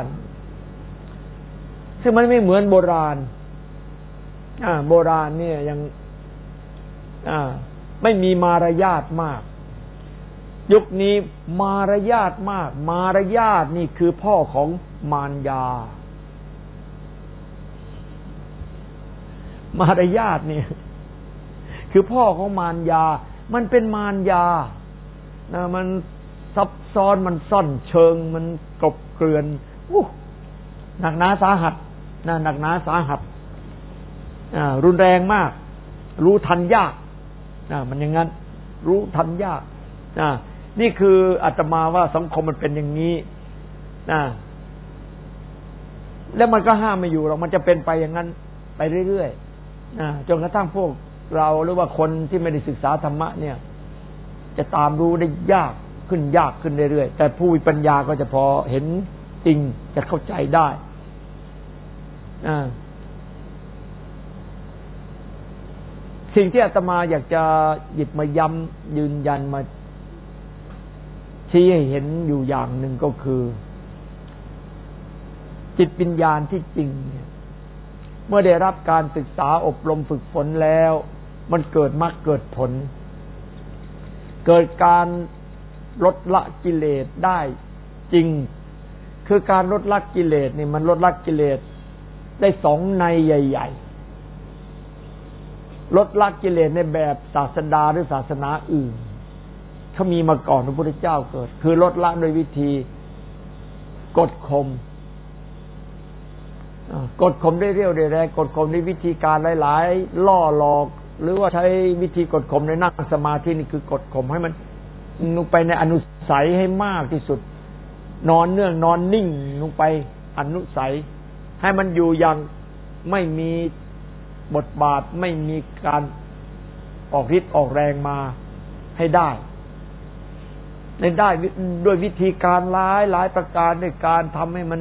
ซึ่งมันไม่เหมือนโบราณอ่าโบราณเนี่ยยังอ่าไม่มีมารยาทมากยุคนี้มารยาทมากมารยาทนี่คือพ่อของมารยามารยาทนี่คือพ่อของมารยามันเป็นมารยานะมันซับซ้อนมันซ่อนเชิงมันกลบเกลื่อนอู้หนักหนาสาหัสนะหนักหนาสาหัสอ่ารุนแรงมากรู้ทันยากนะมันอย่างนั้นรู้ทันยากนะนี่คืออาตมาว่าสังคมมันเป็นอย่างนี้นะแล้วมันก็ห้ามไม่อยู่หรอกมันจะเป็นไปอย่างนั้นไปเรื่อยๆนะจนกระทั่งพวกเราหรือว่าคนที่ไม่ได้ศึกษาธรรมะเนี่ยจะตามรู้ได้ยากขึ้นยากขึ้นเรื่อยๆแต่ผู้มีปัญญาก็จะพอเห็นจริงจะเข้าใจได้สิ่งที่อาตมาอยากจะหยิบมาย้ำยืนยันมาชี้ให้เห็นอยู่อย่างหนึ่งก็คือจิตวิญญาณที่จริงเนี่ยเมื่อได้รับการศึกษาอบรมฝึกฝนแล้วมันเกิดมรรคเกิดผลเกิดการลดละกิเลสได้จริงคือการลดละกิเลสนี่มันลดละกิเลสได้สองในใหญ่ๆลดละกิเลสในแบบศาสดาหรือศาสนาอื่นเขามีมาก่อนพระพุทธเจ้าเกิดคือลดละโดยวิธีกดข่มกดข่มได้เรี่ยวได้แรงกดข่มด้วยวิธีการหลายๆล่อหลอกหรือว่าใช้วิธีกดข่มในนั่งสมาธินี่คือกดข่มให้มันลงไปในอนุสัยให้มากที่สุดนอนเนื่องนอนนิ่งลงไปอนุสัยให้มันอยู่อย่างไม่มีบทบาทไม่มีการออกฤทธิ์ออกแรงมาให้ได้ในได้ด้วยวิธีการหลายหลายประการในการทำให้มัน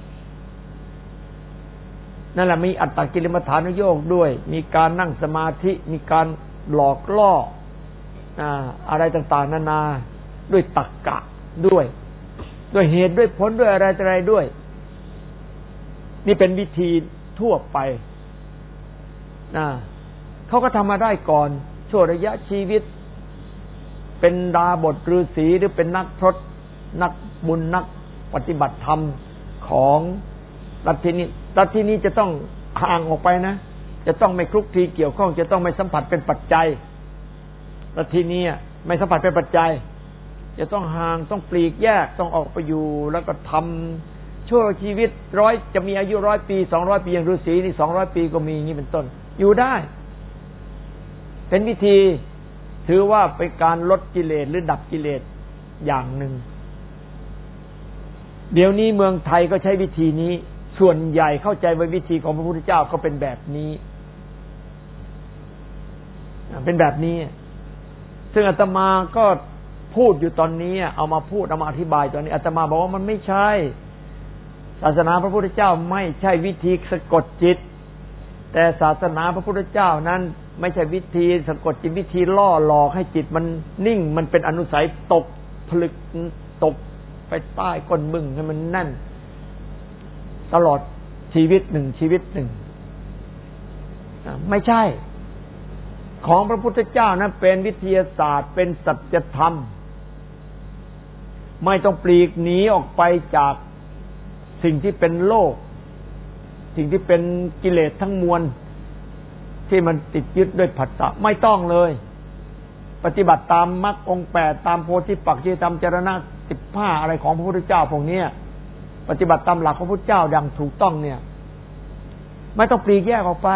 นั่นแหละมีอัตตกิลมัฏฐานุโยคด้วยมีการนั่งสมาธิมีการหลอกล่ออะไรต่างๆนานาด้วยตรรกะด้วยด้วยเหตุด้วยผลด้วยอะไรอะไรด้วยนี่เป็นวิธีทั่วไปนะเขาก็ทำมาได้ก่อนชั่วระยะชีวิตเป็นดาบทฤาษีหรือเป็นนักพรตนักบุญนักปฏิบัติธรรมของลัทธินี้ลัทธินี้จะต้องห่างออกไปนะจะต้องไม่คลุกคลีเกี่ยวข้องจะต้องไม่สัมผัสเป็นปัจจัยลัทธินี้ไม่สัมผัสเป็นปัจจัยจะต้องห่างต้องปลีกแยกต้องออกไปอยู่แล้วก็ทำชั่วชีวิตร้อยจะมีอายุร้อยปีสองร้อยปีอย่างฤาษีนี่สองร้อยปีก็มีอย่างนี้เป็นต้นอยู่ได้เป็นวิธีถือว่าเป็นการลดกิเลสหรือดับกิเลสอย่างหนึ่งเดี๋ยวนี้เมืองไทยก็ใช้วิธีนี้ส่วนใหญ่เข้าใจว่าวิธีของพระพุทธเจ้าก็เป็นแบบนี้เป็นแบบนี้ซึ่งอาตมาก็พูดอยู่ตอนนี้เอามาพูดเอามาอธิบายตอนนี้อาตมาบอกว่ามันไม่ใช่ศาสนาพระพุทธเจ้าไม่ใช่วิธีสะกดจิตแต่ศาสนาพระพุทธเจ้านั้นไม่ใช่วิธีสะกดจิตวิธีล่อหลอกให้จิตมันนิ่งมันเป็นอนุสัยตกผลึกตกไปใต้ก้นบึ้งให้มันแน่นตลอดชีวิตหนึ่งชีวิตหนึ่งไม่ใช่ของพระพุทธเจ้านั้นเป็นวิทยาศาสตร์เป็นสัจธรรมไม่ต้องปลีกหนีออกไปจากสิ่งที่เป็นโลกสิ่งที่เป็นกิเลสทั้งมวลที่มันติดยึดด้วยผัสสะไม่ต้องเลยปฏิบัติตามมรรคองค์แปดตามโพธิปักขิยธรรมจรณะสิบห้าอะไรของพระพุทธเจ้าพวกนี้ปฏิบัติตามหลักของพระพุทธเจ้าอย่างถูกต้องเนี่ยไม่ต้องปลีกแยกออกไป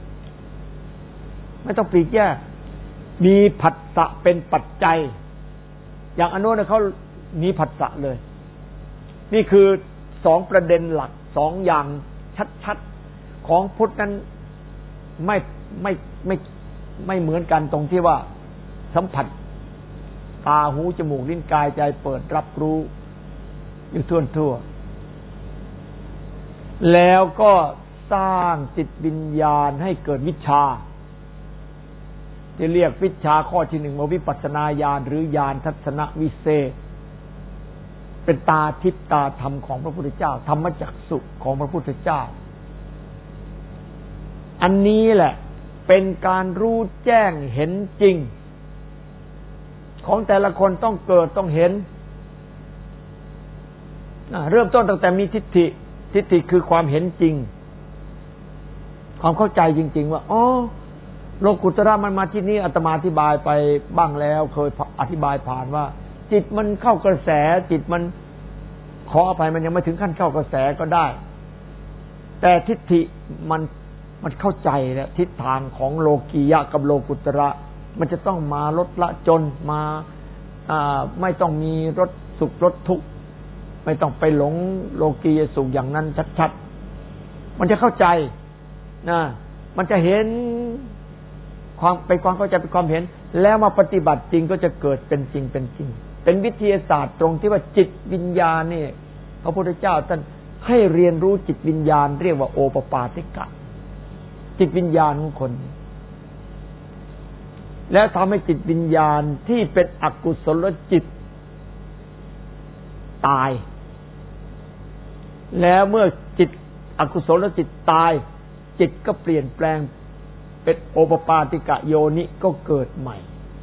ไม่ต้องปลีกแยกมีผัสสะเป็นปัจจัยอย่างอนุเนี่ยเขามีผัสสะเลยนี่คือสองประเด็นหลักสองอย่างชัดๆของพุทธนั้นไม่ไม่ไม่ไม่เหมือนกันตรงที่ว่าสัมผัสตาหูจมูกลิ้นกายใจเปิดรับรู้อยู่ทั่วทั่วแล้วก็สร้างจิตวิญญาณให้เกิดวิชาที่เรียกวิชาข้อที่หนึ่งว่าวิปัสสนาญาณหรือญาณทัศนวิเศษเป็นตาทิพย์ตาธรรมของพระพุทธเจ้าธรรมจักษุของพระพุทธเจ้าอันนี้แหละเป็นการรู้แจ้งเห็นจริงของแต่ละคนต้องเกิดต้องเห็นเริ่มต้นตั้งแต่มีทิฏฐิทิฏฐิคือความเห็นจริงความเข้าใจจริงๆว่าอ๋อโลกุตระมันมาที่นี่อาตมาอธิบายไปบ้างแล้วเคยอธิบายผ่านว่าจิตมันเข้ากระแสจิตมันขออภัยมันยังไม่ถึงขั้นเข้ากระแสก็ได้แต่ทิฏฐิมันมันเข้าใจแล้วทิศทางของโลกียะกับโลกุตระมันจะต้องมาลดละจนมาอ่าไม่ต้องมีรสสุขรสทุกข์ไม่ต้องไปหลงโลกียสุขอย่างนั้นชัดๆมันจะเข้าใจนะมันจะเห็นความเป็นความเข้าใจเป็นความเห็นแล้วมาปฏิบัติจริงก็จะเกิดเป็นจริงเป็นจริงเป็นวิทยาศาสตร์ตรงที่ว่าจิตวิญญาณนี่พระพุทธเจ้าท่านให้เรียนรู้จิตวิญญาณเรียกว่าโอปปาติกะจิตวิญญาณของคนแล้วทำให้จิตวิญญาณที่เป็นอกุศลจิตตายแล้วเมื่อจิตอกุศลจิตตายจิตก็เปลี่ยนแปลงเป็นโอปปาติกะโยนิก็เกิดใหม่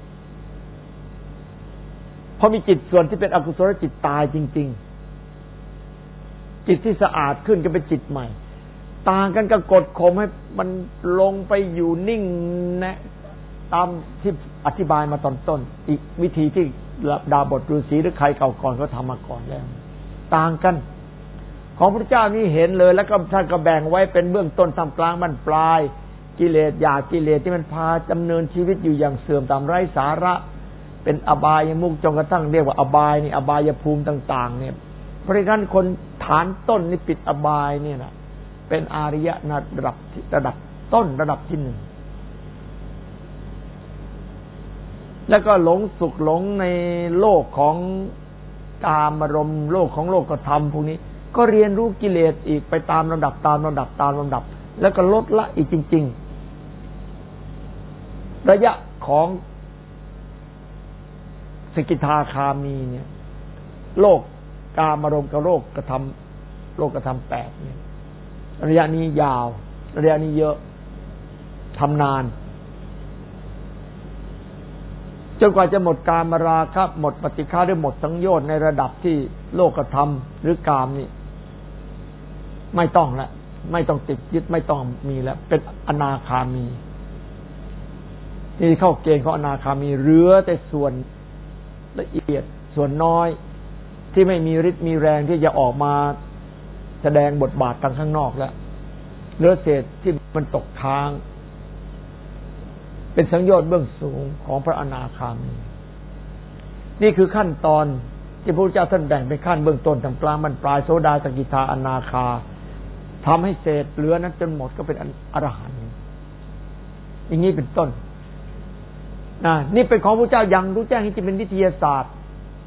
เพราะมีจิตส่วนที่เป็นอกุศลจิตตายจริงๆจิตที่สะอาดขึ้นก็เป็นจิตใหม่ต่างกันกับกดข่มให้มันลงไปอยู่นิ่งนะตามที่อธิบายมาตอนต้นอีกวิธีที่ดาบทฤาษีหรือใครเก่าก่อนเขาทำมาก่อนแล้วต่างกันของพระเจ้านี่เห็นเลยแล้วก็ท่านก็แบ่งไว้เป็นเบื้องต้นท่ามกลางบรรปลายกิเลสหยาบกิเลสที่มันพาดำเนินชีวิตอยู่อย่างเสื่อมตามไร้สาระเป็นอบายมุขจนกระทั่งเรียกว่าอบายนี่อบายภูมิต่างๆเนี่ยเพราะฉะนั้นคนฐานต้นนี่ปิดอบายเนี่ยนะเป็นอาริยะระดับระดับต้นระดับที่หนึ่งแล้วก็หลงสุขหลงในโลกของกามารมณ์โลกของโลกธรรมพวกนี้ก็เรียนรู้กิเลสอีกไปตามลำดับตามลำดับตามลำดับแล้วก็ลดละอีกจริงๆระยะของสกิทาคามีเนี่ยโลกกามารมณ์กับโลกกระทำโลกกระทำแปดเนี่ยระยะนี้ยาวระยะนี้เยอะทำนานจนกว่าจะหมดกามราคะหมดปฏิฆาหรือหมดสังโยชน์ในระดับที่โลกธรรมหรือกามนี่ไม่ต้องละไม่ต้องติดยึดไม่ต้องมีแล้วเป็นอนาคามีนี่เข้าเกณฑ์ของอนาคามีเหลือแต่ส่วนละเอียดส่วนน้อยที่ไม่มีฤทธิ์มีแรงที่จะออกมาแสดงบทบาททางข้างนอกแล้วเหลือเศษที่มันตกค้างเป็นสังโยชน์เบื้องสูงของพระอนาคามีนี่คือขั้นตอนที่พระพุทธเจ้าท่านแบ่งเป็นขั้นเบื้องต้นท่ามกลางบรรปลายโสดาสกิทาอนาคาทำให้เศษเหลือนั้นจนหมดก็เป็นอรหันต์อย่างนี้เป็นต้นนะนี่เป็นของพระเจ้ายังรู้แจ้งที่เป็นวิทยาศาสตร์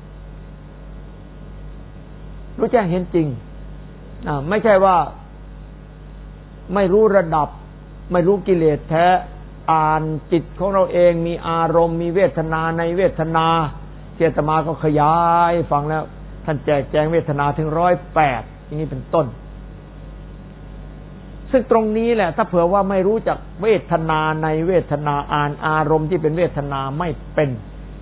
รู้แจ้งเห็นจริงนะไม่ใช่ว่าไม่รู้ระดับไม่รู้กิเลสแท้อ่านจิตของเราเองมีอารมณ์มีเวทนาในเวทนาเจตมาก็ขยายฟังแล้วท่านแจกแจงเวทนาถึงร้อยแปดอย่างนี้เป็นต้นซึ่งตรงนี้แหละถ้าเผื่อว่าไม่รู้จักเวทนาในเวทนาอ่านอารมณ์ที่เป็นเวทนาไม่เป็น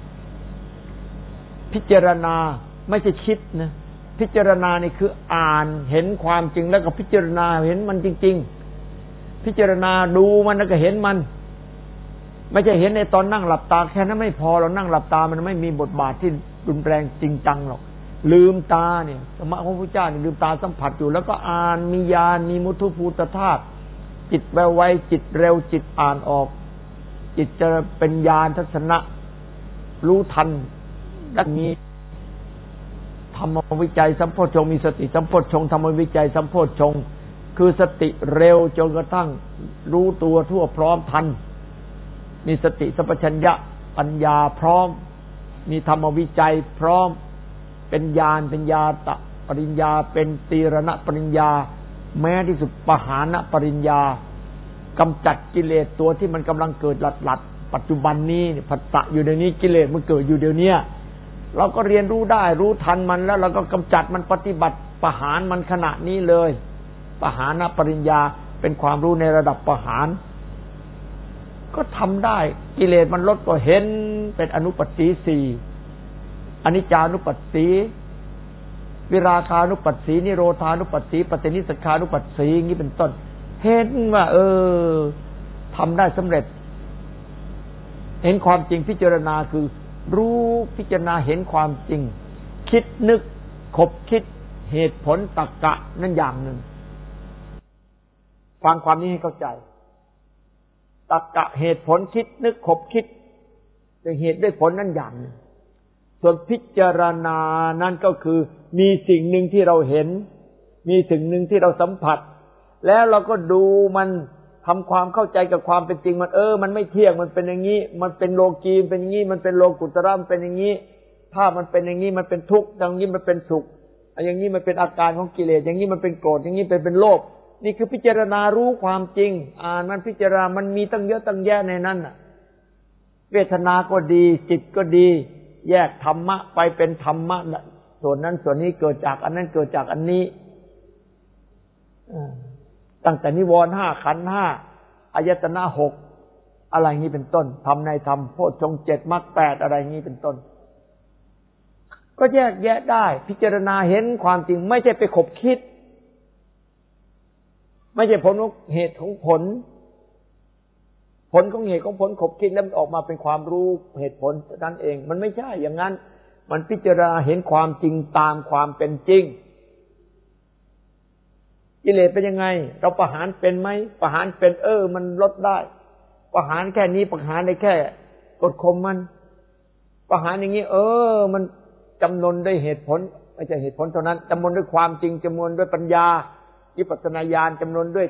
พิจารณาไม่ใช่คิดนะพิจารณานี่คืออ่านเห็นความจริงแล้วก็พิจารณาเห็นมันจริงๆพิจารณาดูมันแล้วก็เห็นมันไม่ใช่เห็นในตอนนั่งหลับตาแค่นั้นไม่พอเรานั่งหลับตามันไม่มีบทบาทที่รุนแรงจริงจังหรอกลืมตาเนี่ยสมะของพระเจ้าเนี่ยลืมตาสัมผัสอยู่แล้วก็อ่านมีญาณมีมุทุภูตธาตุจิตแววไวจิตเร็วจิตอ่านออกจิตจะเป็นญาณทัศนะรู้ทันดังนี้ธรรมวิจัยสัมโพชฌงค์มีสติสัมโพชฌงค์ธรรมวิจัยสัมโพชฌงค์คือสติเร็วจนกระทั่งรู้ตัวทั่วพร้อมทันมีสติสัมปชัญญะปัญญาพร้อมมีธรรมวิจัยพร้อมเป็นญาณเป็นญาตะปริญญาเป็นตีรณะปริญญาแม้ที่สุดปหานปริญญากำจัดกิเลสตัวที่มันกำลังเกิดหลัดๆปัจจุบันนี้ผัสสะอยู่ในนี้กิเลสมันเกิดอยู่เดี๋ยวนี้เราก็เรียนรู้ได้รู้ทันมันแล้วเราก็กำจัดมันปฏิบัติปหานมันขณะนี้เลยปหานปริญญาเป็นความรู้ในระดับปหานก็ทำได้กิเลสมันลดก็เห็นเป็นอนุปัสสีสี่อนิจจานุปัสสีวิราคานุปัสสีนิโรธานุปัสสีปฏินิสสขานุปัสสีอย่างนี้เป็นต้นเห็นว่าเออทำได้สำเร็จเห็นความจริงพิจารณาคือรู้พิจารณาเห็นความจริงคิดนึกคบคิดเหตุผลตรรกะนั่นอย่างหนึ่งฟังความนี้ให้เข้าใจตรรกะเหตุผลคิดนึกคบคิดด้วยเหตุด้วยผลนั่นอย่างหนึ่งส่วนพิจารณานั่นก็คือมีสิ่งหนึ่งที่เราเห็นมีสิ่งหนึ่งที่เราสัมผัสแล้วเราก็ดูมันทำความเข้าใจกับความเป็นจริงมันเออมันไม่เที่ยงมันเป็นอย่างนี้มันเป็นโลกีมันเป็นอย่างนี้มันเป็นโลกุตระมันเป็นอย่างนี้ถ้ามันเป็นอย่างนี้มันเป็นทุกข์อย่างนี้มันเป็นสุขอย่างนี้มันเป็นอาการของกิเลสอย่างนี้มันเป็นโกรธอย่างนี้เป็นเป็นโลภนี่คือพิจารณารู้ความจริงอ่านมันพิจารณามันมีตั้งเยอะตั้งแยะในนั้นน่ะเวทนาก็ดีจิตก็ดีแยกธรรมะไปเป็นธรรมะส่วนนั้นส่วนนี้เกิดจากอันนั้นเกิดจากอันนี้ตั้งแต่นิวรณ์ห้าขันธ์ห้าอายตนะหกอะไรงี้เป็นต้นธรรมในธรรมโพชฌงค์เจ็ดมรรคแปดอะไรงี้เป็นต้นก็แยกแยะได้พิจารณาเห็นความจริงไม่ใช่ไปขบคิดไม่ใช่ผลของเหตุของผลผลของเหตุของผลขบคิดแล้วมันออกมาเป็นความรู้เหตุผลนั่นเองมันไม่ใช่อย่างนั้นมันพิจารณาเห็นความจริงตามความเป็นจริงกิเลสเป็นยังไงเราประหารเป็นไหมประหารเป็นเออมันลดได้ประหารแค่นี้ประหารได้แค่กดข่มมันประหารอย่างนี้เออมันจำนวนด้วยเหตุผลไม่ใช่เหตุผลเท่านั้นจำนวนด้วยความจริงจำนวนด้วยปัญญาวิปัสสนาญาณจำนวนด้วย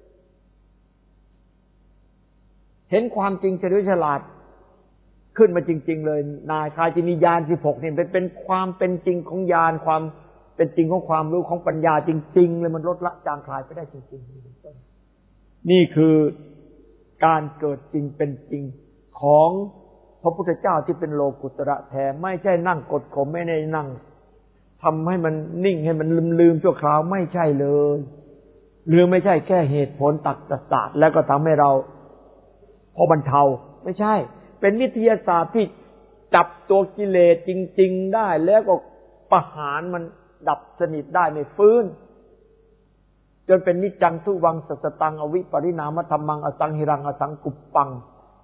เห็นความจริงเฉลียวฉลาดขึ้นมาจริงๆเลยนายคายจินิญาณสิบหกนี่เป็นเป็นความเป็นจริงของญาณความเป็นจริงของความรู้ของปัญญาจริงๆเลยมันลดละจางคลายไปได้จริงๆนี่คือการเกิดจริงเป็นจริงของพระพุทธเจ้าที่เป็นโลกุตระแท้ไม่ใช่นั่งกดข่มไม่ได้นั่งทำให้มันนิ่งให้มันลืมๆชั่วคราวไม่ใช่เลยหรือไม่ใช่แค่เหตุผลตรรกศาสตร์แล้วก็ทำให้เราพอบรรเทาไม่ใช่เป็นวิทยาศาสตร์ที่จับตัวกิเลสจริงๆได้แล้วก็ประหารมันดับสนิทได้ไม่ฟื้นจนเป็นนิจจังทุวังสัสตังอวิปริณามธรรมังอสังหิรังอสังกุปปัง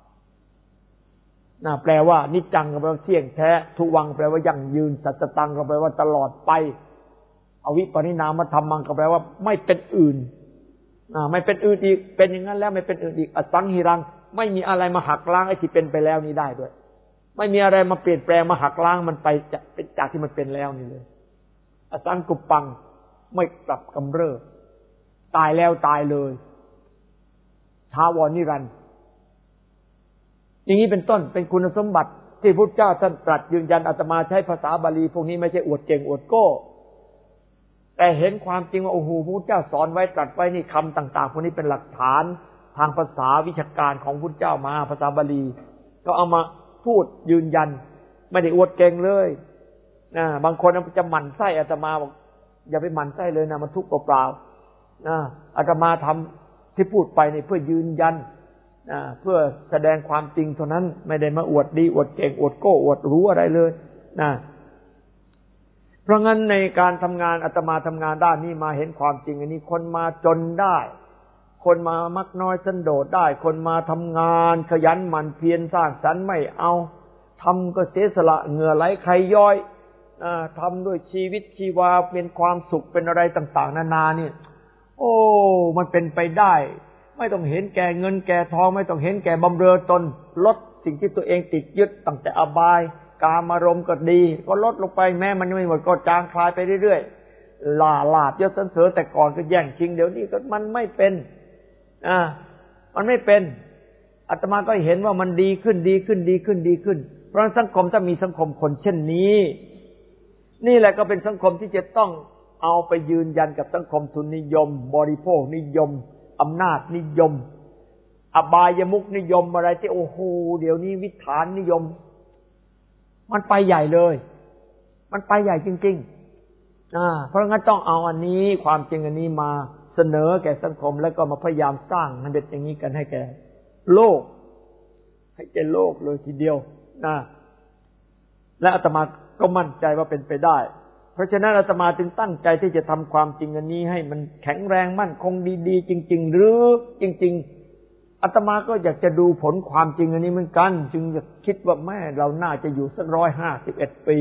น่ะแปลว่านิจจังก็แปลว่าเที่ยงแท้ทุวังแปลว่ายั่งยืนสัสตังก็แปลว่าตลอดไปอวิปริณามธรรมังก็แปลว่าไม่เป็นอื่นอ่าไม่เป็นอื่นอีกเป็นอย่างนั้นแล้วไม่เป็นอื่นอีกอสังหิรังไม่มีอะไรมาหักล้างไอ้ที่เป็นไปแล้วนี้ได้ด้วยไม่มีอะไรมาเปลี่ยนแปลงมาหักล้างมันไปจากจากที่มันเป็นแล้วนี่เลยอสังกุปปังไม่กลับกำเริบตายแล้วตายเลยท้าวรนิรันดร์อย่างนี้เป็นต้นเป็นคุณสมบัติที่พุทธเจ้าท่านตรัสยืนยันอาตมาใช้ภาษาบาลีพวกนี้ไม่ใช่อวดเก่งอวดโก้แต่เห็นความจริงว่าโอ้โหพุทธเจ้าสอนไว้ตรัสไว้นี่คำต่างๆพวกนี้เป็นหลักฐานทางภาษาวิชาการของพุทธเจ้ามาภาษาบาลีก็เอามาพูดยืนยันไม่ได้อวดเก่งเลยนะบางคนจะหมั่นไส้อาตมาบอกอย่าไปหมั่นไส้เลยนะมันทุกข์เปล่าๆนะอาตมาทำที่พูดไปนี่เพื่อยืนยันนะเพื่อแสดงความจริงเท่านั้นไม่ได้มาอวดดีอวดเก่งอวดโก้อวดรู้อะไรเลยนะเพราะงั้นในการทำงานอาตมาทำงานด้านนี้มาเห็นความจริงอันนี้คนมาจนได้คนมามักน้อยสันโดษได้คนมาทำงานขยันหมั่นเพียรสร้างสรรค์ไม่เอาทำก็เสียสละเหงื่อไหลใครย้อยทำด้วยชีวิตชีวาเป็นความสุขเป็นอะไรต่างๆนานาเนี่ยโอ้มันเป็นไปได้ไม่ต้องเห็นแก่เงินแก่ทองไม่ต้องเห็นแก่บำเรอตนลดสิ่งที่ตัวเองติดยึดตั้งแต่อบายกามารมณ์ก็ดีก็ลดลงไปแม้มันยังไม่หมดก็จางคลายไปเรื่อยๆล่าลาบยศสรรเสริญแต่ก่อนก็แย่งชิงเดี๋ยวนี้ก็มันไม่เป็นอ่ามันไม่เป็นอาตมาก็เห็นว่ามันดีขึ้นดีขึ้นดีขึ้นดีขึ้นเพราะสังคมถ้ามีสังคมคนเช่นนี้นี่แหละก็เป็นสังคมที่จะต้องเอาไปยืนยันกับสังคมทุนนิยมบริโภคนิยมอำนาจนิยมอบายมุขนิยมอะไรที่โอ้โหเดี๋ยวนี้วิถานนิยมมันไปใหญ่เลยมันไปใหญ่จริงๆอ่าเพราะงั้นต้องเอาอันนี้ความจริงอันนี้มาเสนอแก่สังคมแล้วก็มาพยายามสร้างมันเป็นอย่างนี้กันให้แก่โลกให้แก่โลกเลยทีเดียวนะและอาตมาก็มั่นใจว่าเป็นไปได้เพราะฉะนั้นอาตมาจึงตั้งใจที่จะทำความจริงอันนี้ให้มันแข็งแรงมั่นคงดีๆจริงๆหรือจริงๆอาตมาก็อยากจะดูผลความจริงอันนี้เหมือนกันจึงจะคิดว่าแม่เราน่าจะอยู่สักร้อยห้าสิบเอ็ดปี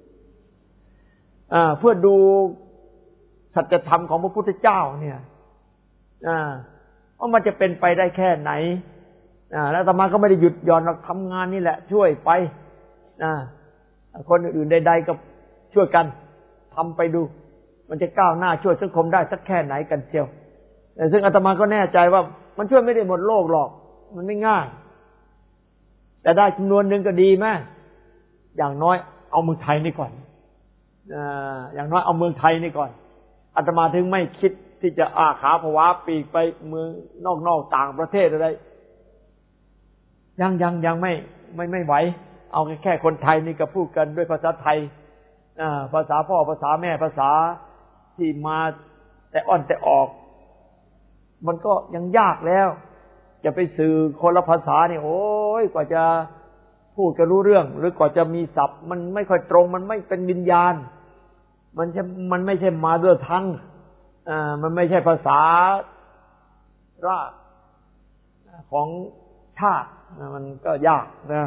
อ่าเพื่อดูสัจธรรมของพระพุทธเจ้าเนี่ยอ่าว่ามันจะเป็นไปได้แค่ไหนอ่าแล้วอาตมาก็ไม่ได้หยุดหย่อนเราทำงานนี่แหละช่วยไปอ่าคนอื่นๆใดๆก็ช่วยกันทำไปดูมันจะก้าวหน้าช่วยสังคมได้สักแค่ไหนกันเชียวแต่ซึ่งอาตมาก็แน่ใจว่ามันช่วยไม่ได้หมดโลกหรอกมันไม่ง่ายแต่ได้จำนวนหนึ่งก็ดีแม่อย่างน้อยเอาเมืองไทยนี่ก่อนอ่าอย่างน้อยเอาเมืองไทยนี่ก่อนอาตมาถึงไม่คิดที่จะอาขาภวาปีกไปเมืองนอกๆต่างประเทศอะไรยังยังยังไม่ไม่ไม่ไหวเอาแค่คนไทยนี่ก็พูดกันด้วยภาษาไทยอ่าภาษาพ่อภาษาแม่ภาษาที่มาแต่อ่อนแต่ออกมันก็ยังยากแล้วจะไปสื่อคนละภาษาเนี่ยโอ้ยกว่าจะพูดกันรู้เรื่องหรือกว่าจะมีศัพท์มันไม่ค่อยตรงมันไม่เป็นวิญญาณมันจะมันไม่ใช่มาด้วยทั้งอ่ามันไม่ใช่ภาษารากของชาติมันก็ยากนะ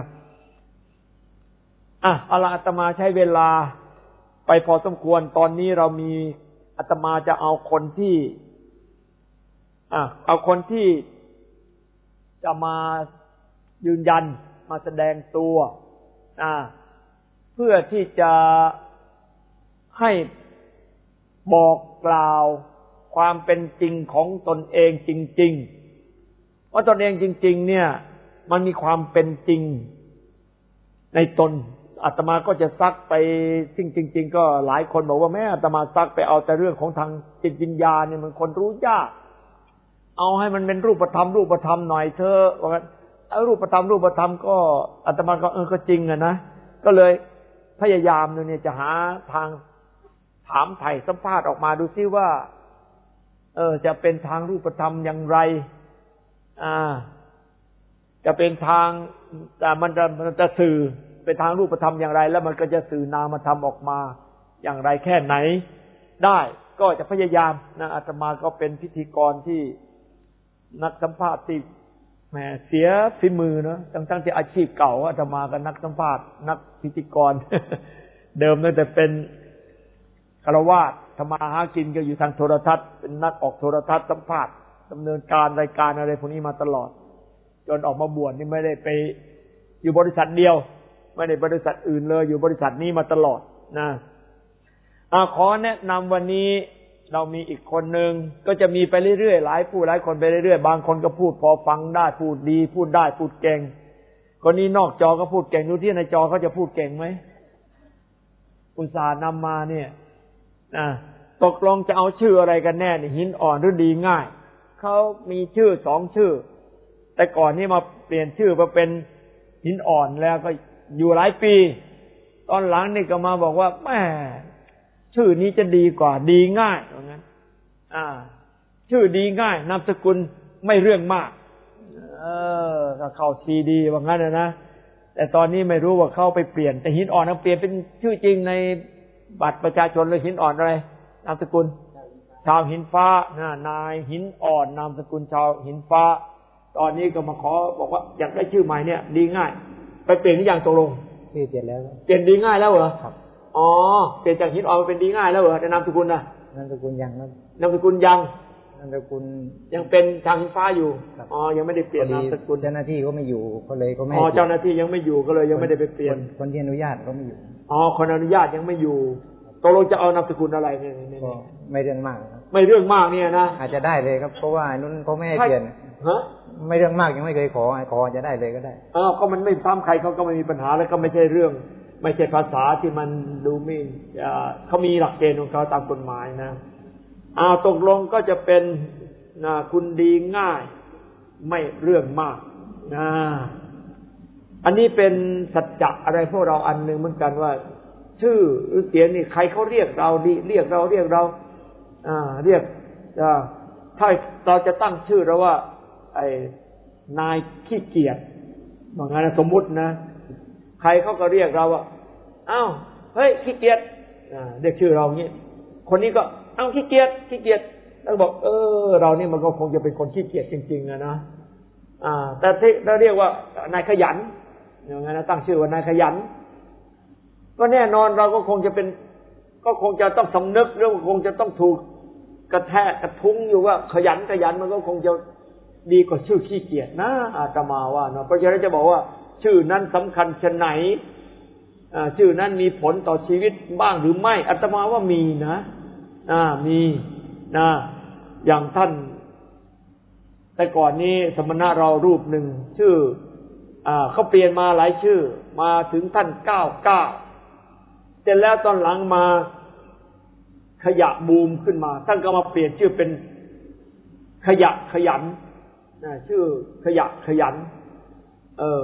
อ่ะเอาล่ะอาตมาใช้เวลาไปพอสมควรตอนนี้เรามีอาตมาจะเอาคนที่อ่ะเอาคนที่จะมายืนยันมาแสดงตัวอ่าเพื่อที่จะให้บอกกล่าวความเป็นจริงของตนเองจริงๆว่าตนเองจริงๆเนี่ยมันมีความเป็นจริงในตนอาตมาก็จะซักไปจริงๆก็หลายคนบอกว่าแม่อาตมาซักไปเอาแต่เรื่องของทางจิตวิญญาณเนี่ยมันคนรู้ยากเอาให้มันเป็นรูปธรรมรูปธรรมหน่อยเถอะว่าเอารูปธรรมรูปธรรมก็อาตมาก็เออก็จริงอ่ะนะก็เลยพยายามเนี่ยจะหาทางถามไถ่สัมภาษณ์ออกมาดูซิว่าเออจะเป็นทางรูปธรรมอย่างไรอ่าจะเป็นทางแต่มันจะมันจะสื่อเป็นทางรูปธรรมอย่างไรแล้วมันก็จะสื่อนามธรรมออกมาอย่างไรแค่ไหนได้ก็จะพยายามนะอาตมาก็เป็นพิธีกรที่นักสัมภาษณ์ที่แหมเสียฝีมือเนาะทั้งๆที่อาชีพเก่าอาตมากับนักสัมภาษณ์นักพิธีกร เดิมตั้งแต่เป็นฆราวาสทำมาหากินก็อยู่ทางโทรทัศน์เป็นนักออกโทรทัศน์สัมภาษณ์ดำเนินการรายการอะไรพวกนี้มาตลอดจนออกมาบวชนี่ไม่ได้ไปอยู่บริษัทเดียวไม่ได้บริษัทอื่นเลยอยู่บริษัทนี้มาตลอดนะอ่าขอแนะนำวันนี้เรามีอีกคนหนึ่งก็จะมีไปเรื่อยๆหลายผู้หลายคนไปเรื่อยๆบางคนก็พูดพอฟังได้พูดดีพูดได้พูดเก่งคนนี้นอกจอก็พูดเก่งดูที่ในจอเขาจะพูดเก่งไหมอุตส่าห์นำมาเนี่ยอ่าตกลงจะเอาชื่ออะไรกันแน่นี่หินอ่อนหรือดีง่ายเขามีชื่อสองชื่อแต่ก่อนนี้มาเปลี่ยนชื่อมาเป็นหินอ่อนแล้วก็อยู่หลายปีตอนหลังนี่ก็มาบอกว่าแม่ชื่อนี้จะดีกว่าดีง่ายว่างั้นอ่าชื่อดีง่ายนามสกุลไม่เรื่องมากเออก็เข้าทีดีว่างั้นนะแต่ตอนนี้ไม่รู้ว่าเขาไปเปลี่ยนแต่หินอ่อนเขาเปลี่ยนเป็นชื่อจริงในบัตรประชาชนเลยหินอ่อนอะไรนามสกุลชาวหินฟ้านะนายหินอ่อนนามสกุลชาวหินฟ้าตอนนี้ก็มาขอบอกว่าอยากได้ชื่อใหม่เนี่ยดีง่ายไปเปลี่ยนหรือยังตกลงเปลี่ยนแล้วเปลี่ยนดีง่ายแล้วเหรอครับอ๋อเปลี่ยนจากหินอ่อนเป็นดีง่ายแล้วเหรอแต่นามสกุลน่ะนามสกุลยังครับนามสกุลยังนามสกุลยังเป็นชาวหินฟ้าอยู่อ๋อยังไม่ได้เปลี่ยนนามสกุลเจ้าหน้าที่ก็ไม่อยู่ก็เลยก็ไม่อ๋อเจ้าหน้าที่ยังไม่อยู่ก็เลยยังไม่ได้ไปเปลี่ยนคนที่อนุญาตก็ไม่อยู่อ๋อคนอนุญาตยังไม่อยู่ตกลงจะเอานามสกุลอะไรเนี่ยไม่เรื่องมากไม่เรื่องมากเนี่ยนะอาจจะได้เลยครับเพราะว่านุ่นเขาไม่ให้เปลี่ยนฮะไม่เรื่องมากยังไม่เคยขอขอจะได้เลยก็ได้อ๋อก็มันไม่ซ้ำใครเขาก็ไม่มีปัญหาแล้วก็ไม่ใช่เรื่องไม่ใช่ภาษาที่มันดูไม่เขามีหลักเกณฑ์ของเขาตามกฎหมายนะอ้าวตกลงก็จะเป็นนะคุณดีง่ายไม่เรื่องมากนะอันนี้เป็นสัจจะอะไรพวกเราอันหนึ่งเหมือนกันว่าชื่อหรือเสียงนี่ใครเขาเรียกเราดีเรียกเราเรียกเราอ่าเรียกอ่าถ้าเราจะตั้งชื่อเราว่าไอ้นายขี้เกียจบางงานสมมุตินะใครเขาก็เรียกเราว่าอ้าวเฮ้ยขี้เกียจอ่าเรียกชื่อเราอย่างนี้คนนี้ก็เอ้าขี้เกียจขี้เกียจแล้วบอกเออเรานี่มันก็คงจะเป็นคนขี้เกียจจริงๆนะนะอ่าแต่ที่เราเรียกว่านายขยันอย่างนั้นตั้งชื่อว่านายขยันก็แน่นอนเราก็คงจะเป็นก็คงจะต้องสำนึกแล้วคงจะต้องถูกกระแทกกระทุ้งอยู่ว่าขยันขยันมันก็คงจะดีกว่าชื่อขี้เกียจนะอาตมาว่าเนาะเพราะฉะนั้นจะบอกว่าชื่อนั้นสำคัญชะไหนอ่าชื่อนั้นมีผลต่อชีวิตบ้างหรือไม่อาตมาว่ามีนะอ่ามีนะอย่างท่านแต่ก่อนนี้สมณะเรารูปหนึ่งชื่ออ่าเขาเปลี่ยนมาหลายชื่อมาถึงท่านเก้าเก้าเสร็จแล้วตอนหลังมาขยะบูมขึ้นมาท่านก็มาเปลี่ยนชื่อเป็นขยะขยันนะชื่อขยะขยันเออ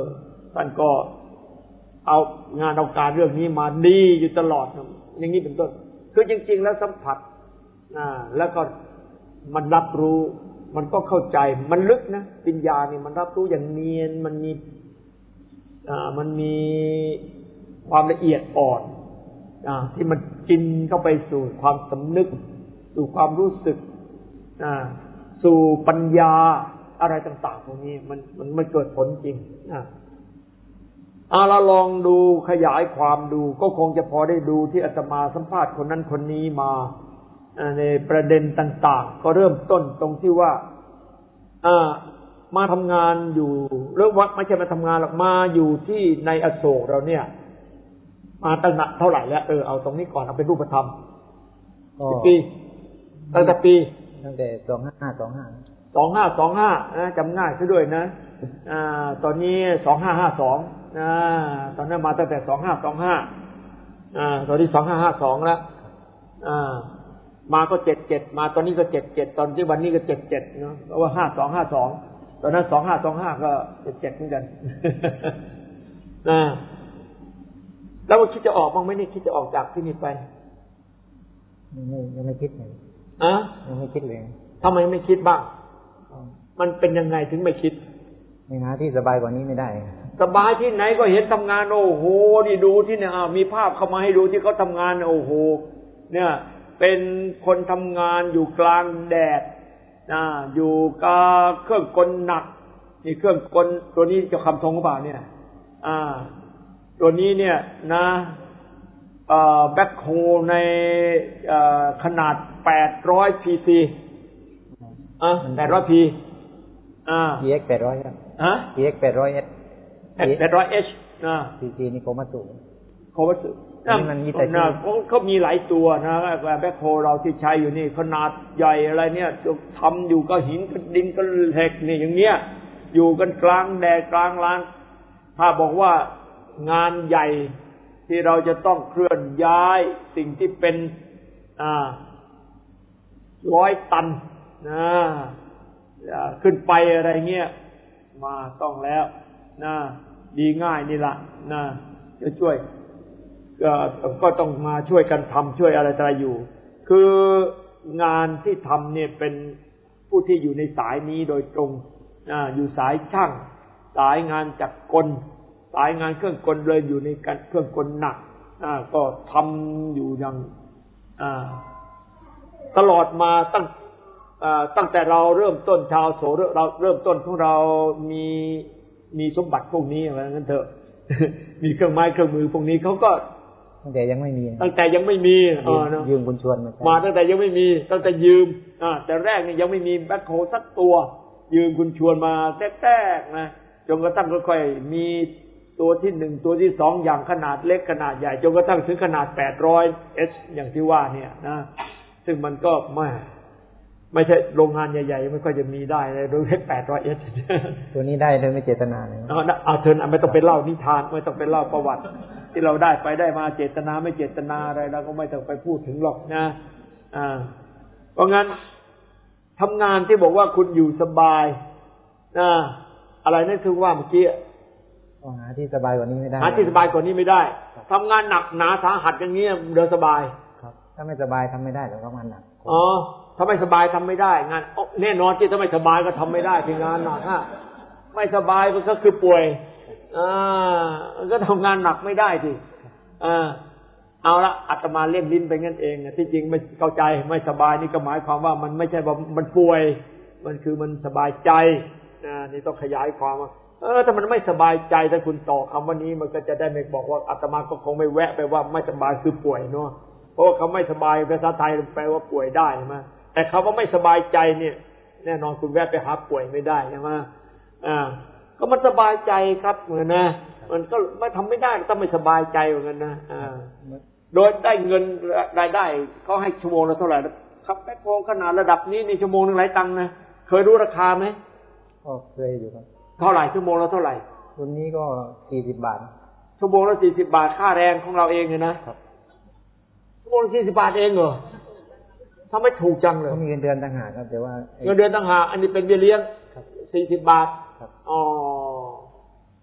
ท่านก็เอางานเอาการเรื่องนี้มาดีอยู่ตลอดอย่างนี้เป็นต้นคือจริงๆแล้วสัมผัสอ่าแล้วก็มันรับรู้มันก็เข้าใจมันลึกนะปัญญานี่มันรับรู้อย่างเนียนมันมีอ่ามันมีความละเอียดอ่อนอ่าที่มันกินเข้าไปสู่ความสำนึกสู่ความรู้สึกอ่าสู่ปัญญาอะไรต่างๆพวกนี้มันมันมันเกิดผลจริงอ่าเอาเราลองดูขยายความดูก็คงจะพอได้ดูที่อาตมาสัมภาษณ์คนนั้นคนนี้มาในประเด็นต่างๆก็เริ่มต้นตรงที่ว่าอ่ามาทำงานอยู่หรือว่าไม่ใช่มาทำงานหรอกมาอยู่ที่ในอโศกเราเนี่ยมาตั้งนานเท่าไหร่แล้วเออเอาตรงนี้ก่อนเอาเป็นรูปธรรมกี่ปีตั้งแต่ปีตั้งแต่สองห้าสองห้าสองห้าสองห้าจำง่ายซะด้วยนะอ่าตอนนี้สองห้าห้าสองอ่าตอนนั้นมาตั้งแต่สองห้าสองห้าอ่าตอนนี้สองห้าห้าสองแล้วอ่ามาก็เจ็ดเจ็ดมาตอนนี้ก็เจ็ดเจ็ดตอนที่วันนี้ก็เจ็ดเจ็ดเนาะเพราะว่าห้าสองห้าสองตอนนั้นสองห้าสองห้าก็เจ็ดเจ็ดเหมือนกันอ่าแล้วว่าคิดจะออกบ้างไหมนี่คิดจะออกจากที่นี่ไปไม่ยังไม่คิดเลยอ่ะยังไม่คิดเลยทำไมไม่คิดบ้างมันเป็นยังไงถึงไม่คิดไม่หาที่สบายกว่านี้ไม่ได้สบายที่ไหนก็เห็นทำงานโอ้โหนี่ดูที่เนี่ยมีภาพเข้ามาให้ดูที่เขาทำงานโอ้โหเนี่ยเป็นคนทำงานอยู่กลางแดดอ่าอยู่กับเครื่องกลหนักนี่เครื่องกลตัวนี้จะคำทรงหรือเปล่าเนี่ยอ่าตัวนี้เนี่ยนะเอ่อแบ็คโฮในเอ่อขนาดแปดร้อยพีซีอ่ะแปดร้อยพีอ่าที เอ็กซ์ แปดร้อยครับฮะที เอ็กซ์ แปดร้อยเอสแปดร้อยเอชนะพี ซี นี่โคมัตสึโคมัตสึมันมีแต่ชื่อเขามีหลายตัวนะแบ็คโฮเราที่ใช้อยู่นี่ขนาดใหญ่อะไรเนี่ยทำอยู่ก็หินก็ดินก็เหล็กนี่อย่างเงี้ยอยู่กันกลางแดดกลางลานถ้าบอกว่างานใหญ่ที่เราจะต้องเคลื่อนย้ายสิ่งที่เป็นอ่าร้อยตันนะขึ้นไปอะไรเงี้ยมาต้องแล้วนะดีง่ายนี่ละนะจะช่วยก็ก็ต้องมาช่วยกันทำช่วยอะไรอะไรอยู่คืองานที่ทำเนี่ยเป็นผู้ที่อยู่ในสายนี้โดยตรงอ่าอยู่สายช่างสายงานจักรกลสายงานเครื่องกลเลยอยู่ในการเครื่องกลหนักอ่าก็ทำอยู่อย่างอ่าตลอดมาตั้งอ่าตั้งแต่เราเริ่มต้นชาวโสเราเริ่มต้นของเรามีมีสมบัติพวกนี้อะไรงั้นเถอะมีเครื่องไม้เครื่องมือพวกนี้เขาก็ตั้งแต่ยังไม่มีตั้งแต่ยังไม่มีอ่ายืมคุณชวนมามาตั้งแต่ยังไม่มีตั้งแต่ยืมอ่าแต่แรกนี่ยังไม่มีแบ็คโฮสักตัวยืมคุณชวนมาแท้ๆนะจนกระทั่งค่อยๆมีตัวที่หนึ่งตัวที่สองอย่างขนาดเล็กขนาดใหญ่จนกระทั่งถึงขนาดแปดร้อยเอชอย่างที่ว่าเนี่ยนะซึ่งมันก็ไม่ไม่ใช่โรงงานใหญ่ๆไม่ค่อยจะมีได้เลยโดยแค่แปดร้อยเอชตัวนี้ได้โดยไม่เจตนาเลยอ๋อเอาเถิดไม่ต้องไปเล่านิทานไม่ต้องไปเล่าประวัติที่เราได้ไปได้มาเจตนาไม่เจตนาอะไรเราก็ไม่ต้องไปพูดถึงหรอกนะอ่าเพราะงั้นทำงานที่บอกว่าคุณอยู่สบายนะอะไรนั่นคือว่าเมื่อกี้หาที่สบายกว่านี้ไม่ได้หาที่สบายกว่านี้ไม่ได้ทำงานหนักหนาสาหัสอย่างนี้เดินสบายครับถ้าไม่สบายทำไม่ได้หรอกทำงานหนักอ๋อถ้าไม่สบายทำไม่ได้งานแน่นอนที่ถ้าไม่สบายก็ทำไม่ได้เป็นงานหนักฮะไม่สบายมันก็คือป่วยอ่าก็ทำงานหนักไม่ได้สิอ่าเอาละอาตมาเล่นลิ้นไปงั้นเองที่จริงไม่เข้าใจไม่สบายนี่ก็หมายความว่ามันไม่ใช่ว่ามันป่วยมันคือมันสบายใจอ่านี่ต้องขยายความว่าเออถ้ามันไม่สบายใจถ้าคุณต่อคำว่านี้มันก็จะได้ไม่บอกว่าอาตมาก็คงไม่แวะไปว่าไม่สบายคือป่วยเนาะเพราะว่าคำไม่สบายภาษาไทยแปลว่าป่วยได้ใช่ไหมแต่คำว่าไม่สบายใจเนี่ยแน่นอนคุณแวะไปหาป่วยไม่ได้ใช่ไหมอ่าก็มันสบายใจครับเหมือนนะมันก็ไม่ทำไม่ได้ต้องไม่สบายใจเหมือนกันนะอ่าโดยได้เงินรายได้เขาให้ชั่วโมงละเท่าไหร่ครับแบ็คโฮขนาดระดับนี้นี่ชั่วโมงนึงหลายตังค์นะเคยรู้ราคาไหมก็เคยอยู่ครับเท่าไหร่ชั่วโมงละเท่าไหร่วันนี้ก็สี่สิบบาทชั่วโมงละสี่สิบบาทค่าแรงของเราเองเลยนะครับชั่วโมงละสี่สิบบาทเองเหรอทำไม่ถูกจังเลยเขามีเงินเดือนต่างหากครับแต่ว่าเงินเดือนต่างหากอันนี้เป็นเบี้ยเลี้ยงสี่สิบบาทอ๋อ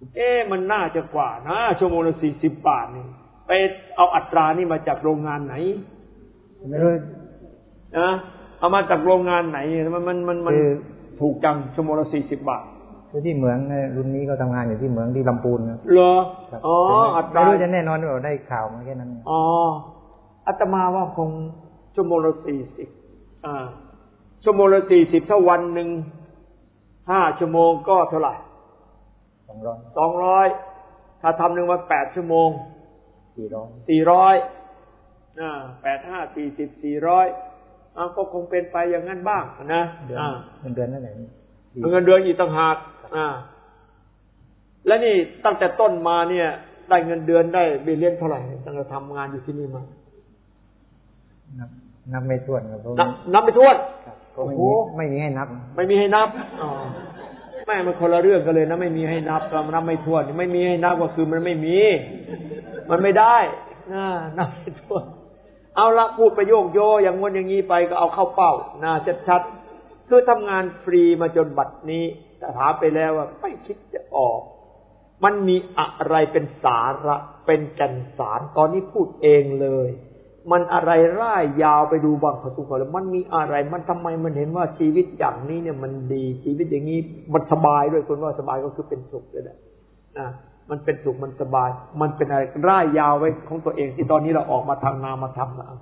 เอ๊ะมันน่าจะกว่านะชั่วโมงละสี่สิบบาทนี่ไปเอาอัตรานี่มาจากโรงงานไหนไม่รู้นะเอามาจากโรงงานไหนมันมันมันมันถูกจังชั่วโมงละสี่สิบบาทคือที่เหมืองรุ่นนี้ก็ทำงานอยู่ที่เหมืองที่ลำพูนนะเหรออ๋ออัตราไม่รู้จะแน่นอนหรือเปล่าได้ข่าวมาแค่นั้นอ๋ออาตมาว่าคงชั่วโมงละสี่สิบอ่าชั่วโมงละสี่สิบถ้าวันหนึ่งห้าชั่วโมงก็เท่าไหร่สองร้อยสองร้อยถ้าทำหนึ่งวันแปดชั่วโมงสี่ร้อยสี่ร้อยอ่าแปดห้าสี่สิบสี่ร้อยอ่าก็คงเป็นไปอย่างนั้นบ้างนะอ่าเงินเดือนนั่นแหละเงินเดือนอีกต่างหากอ่าแล้วนี่ตั้งแต่ต้นมาเนี่ยได้เงินเดือนได้เบี้ยเลี้ยงเท่าไหร่ตั้งแต่ทำงานอยู่ที่นี่มานับนับไม่ถ้วนครับนับนับไม่ถ้วนโอ้โหไม่มีให้นับไม่มีให้นับอ๋อแม่มันคนละเรื่องกันเลยนะไม่มีให้นับก็นับไม่ถ้วนไม่มีให้นับก็คือมันไม่มีมันไม่ได้นะนับไม่ถ้วนเอาละพูดประโยคโยอย่างงั้นอย่างนี้ไปก็เอาเข้าเป้านะชัดๆคือทำงานฟรีมาจนบัดนี้แต่ถามไปแล้วว่าไม่คิดจะออกมันมีอะไรเป็นสาระเป็นแก่นสารตอนนี้พูดเองเลยมันอะไรร่ายยาวไปดูบางขตุกแล้วมันมีอะไรมันทำไมมันเห็นว่าชีวิตอย่างนี้เนี่ยมันดีชีวิตอย่างนี้มันสบายด้วยคนว่าสบายก็คือเป็นสุขเลยแหละนะมันเป็นสุขมันสบายมันเป็นอะไรร่ายยาวไว้ของตัวเองที่ตอนนี้เราออกมาทางนามธรรมแล้ว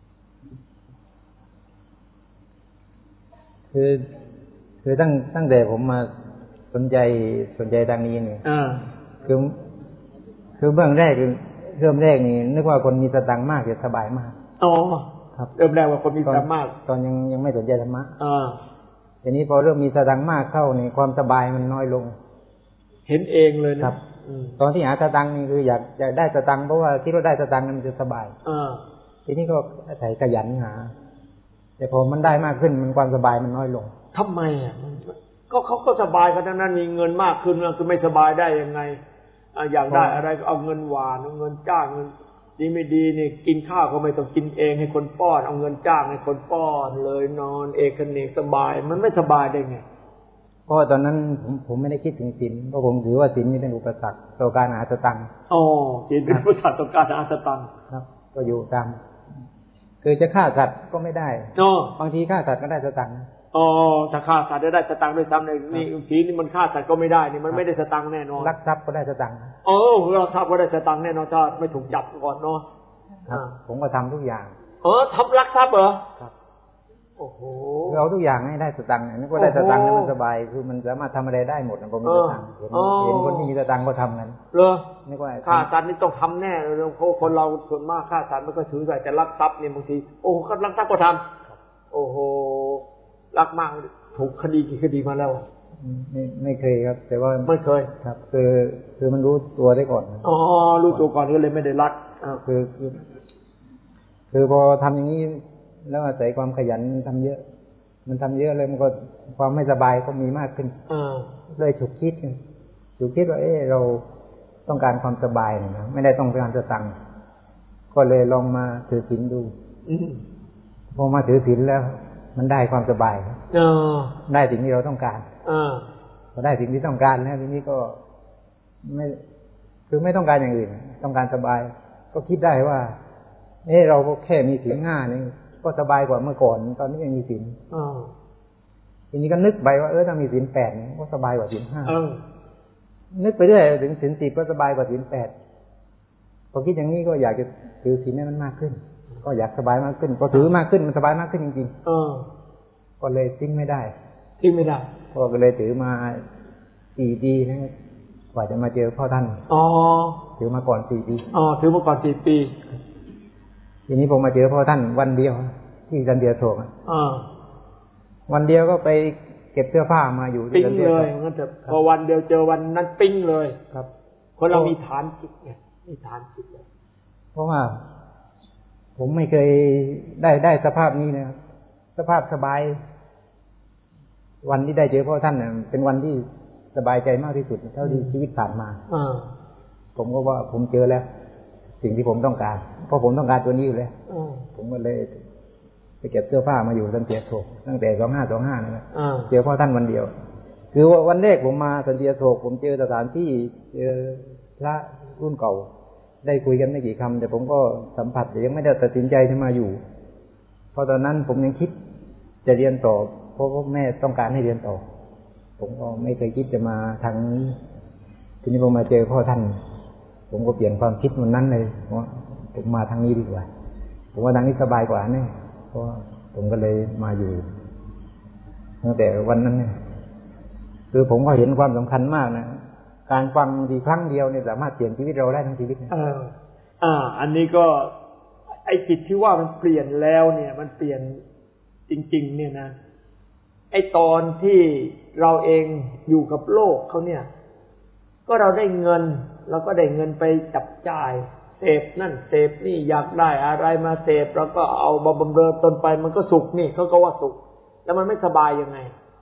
คือคือตั้งตั้งแต่ผมมาสนใจสนใจทางนี้เนี่ยคือคือเบื้องแรกคือเริ่มแรกนี่นึกว่าคนมีสตังค์มากจะสบายมากอ๋อครับเริ่มแรกว่าคนมีสตังค์มากตอนยังยังไม่สนใจธรรมะอ่าทีนี้พอเริ่มมีสตังค์มากเข้านี่ความสบายมันน้อยลงเห็นเองเลยนะครับตอนที่หาสตังค์นี่คืออยากอยากได้สตังค์เพราะว่าคิดว่าได้สตังค์มันจะสบายอ่าทีนี้ก็อาศัยขยันหาแต่พอมันได้มากขึ้นมันความสบายมันน้อยลงทำไมอ่ะก็เขาก็สบายกันทั้งนั้นมีเงินมากขึ้นแล้วคือไม่สบายได้ยังไงอยากได้อะไรก็เอาเงินหวานเอาเงินจ้างเงินดีไม่ดีนี่กินข้าวก็ไม่ต้องกินเองให้คนป้อนเอาเงินจ้างให้คนป้อนเลยนอนเอกเนกสบายมันไม่สบายได้ไงเพราะตอนนั้นผมผมไม่ได้คิดถึงศีลเพราะผมถือว่าศีลนี่เป็นอุปสรรคต่อการหาสตังค์อ๋อศีลเป็นอุปสรรคต่อการหาสตังค์ครับก็อยู่ตามคือจะฆ่าสัตว์ก็ไม่ได้บางทีฆ่าสัตว์ก็ได้สตังค์อ๋อถ้าฆ่าสัตว์ได้สตังค์ด้วยซ้ำเลยนี่ทีนี่มันฆ่าสัตว์ก็ไม่ได้นี่มันไม่ได้สตังค์แน่นอนลักทรัพย์ก็ได้สตังค์โอ้ลักทรัพย์ก็ได้สตังค์แน่นอนถ้าไม่ถูกจับก่อนเนาะครับผมก็ทำทุกอย่างเออทำลักทรัพย์เหรอครับโอ้โหเราทุกอย่างให้ได้สตังค์นึกว่าได้สตังค์แล้วมันสบายคือมันสามารถทำอะไรได้หมดนะผมมีสตังค์เห็นเห็นคนที่มีสตังค์ก็ทำกันเหรอนึกว่าฆ่าสัตว์นี่ต้องทำแน่เลยคนเราส่วนมากฆ่าสัตว์มันก็ถือแต่ลักทรัพย์เนี่ยบางทีโอ้ลักทรัพย์ก็ทำโอ้โหรักมากถูกคดีกี่คดีมาแล้วไม่ไม่เคยครับแต่ว่าไม่เคยครับคือคือมันรู้ตัวได้ก่อนอ๋อรู้ตัวก่อนก็เลยไม่ได้รักอ่าคือคือคือพอทำอย่างนี้แล้วอาศัยความขยันทำเยอะมันทำเยอะเลยมันก็ความไม่สบายก็มีมากขึ้นอ่าเลยฉุกคิดฉุกคิดว่าเออเราต้องการความสบายนะไม่ได้ต้องการจะตังค์ก็เลยลองมาถือศีลดูพอมาถือศีลแล้วมันได้ความสบายเออได้สิ่งที่เราต้องการเออพอได้สิ่งที่ต้องการแล้วทีนี้ก็ไม่คือไม่ต้องการอย่างอื่นต้องการสบายก็คิดได้ว่าเออเราก็แค่มีศีลห้านี่ก็สบายกว่าเมื่อก่อนตอนนี้ยังมีศีลอ๋อทีนี้ก็นึกไปว่าเออถ้ามีศีลแปดนี่ก็สบายกว่าศีลห้าเออนึกไปเรื่อยถึงศีลสิบก็สบายกว่าศีลแปดพอคิดอย่างนี้ก็อยากจะถือศีลให้มันมากขึ้นก็อยากสบายมากขึ้นพอถือมากขึ้นมันสบายมากขึ้นจริงๆเออก็เลยทิ้งไม่ได้ทิ้งไม่ได้ก็เลยถือมาสี่ปีนะกว่าจะมาเจอพ่อท่านอ๋อถือมาก่อนสี่ปีอ๋อถือมาก่อนสี่ปีทีนี้ผมมาเจอพ่อท่านวันเดียวที่จันเดียโศกอ่าวันเดียวก็ไปเก็บเสื้อผ้ามาอยู่ที่จันเดียโศกปิ้งเลยงั้นแต่พอวันเดียวเจอวันนั้นปิ้งเลยครับคนเรามีฐานจิตไงมีฐานจิตเลยเพราะว่าผมไม่เคยได้ได้สภาพนี้นะครับสภาพสบายวันที่ได้เจอพ่อท่านเนี่ยเป็นวันที่สบายใจมากที่สุดเท่าที่ชีวิตผ่านมาผมก็ว่าผมเจอแล้วสิ่งที่ผมต้องการเพราะผมต้องการตัวนี้อยู่แล้วผมก็เลยไปเก็บเสื้อผ้ามาอยู่ตั้งแต่โถตั้งแต่สองห้าสองห้านะครับเจอพ่อท่านวันเดียวคือว่าวันแรกผมมาสันติอโศกผมเจอสถานที่เจอพระรุ่นเก่าได้คุยกันไม่กี่คำแต่ผมก็สัมผัสแต่ยังไม่ได้ตัดสินใจที่มาอยู่เพราะตอนนั้นผมยังคิดจะเรียนต่อเพราะว่าแม่ต้องการให้เรียนต่อผมก็ไม่เคยคิดจะมาทางนี้ทีนี้ผมมาเจอพ่อท่านผมก็เปลี่ยนความคิดวันนั้นเลยว่าผมมาทางนี้ดีกว่าผมว่าทางนี้สบายกว่าแน่เพราะผมก็เลยมาอยู่ตั้งแต่วันนั้นเนี่ยคือผมก็เห็นความสำคัญมากนะการฟังทีครั้งเดียวเนี่ยสามารถเปลี่ยนชีวิตเราได้ทั้งชีวิตเอออ่าอันนี้ก็ไอ้จิตที่ว่ามันเปลี่ยนแล้วเนี่ยมันเปลี่ยนจริงๆเนี่ยนะไอ้ตอนที่เราเองอยู่กับโลกเขาเนี่ยก็เราได้เงินเราก็ได้เงินไปจับจ่ายเสพนั่นเสพนี่อยากได้อะไรมาเสพแล้วก็เอาบำเรอตนไปมันก็สุขนี่เขาก็ว่าสุขแล้วมันไม่สบายยังไง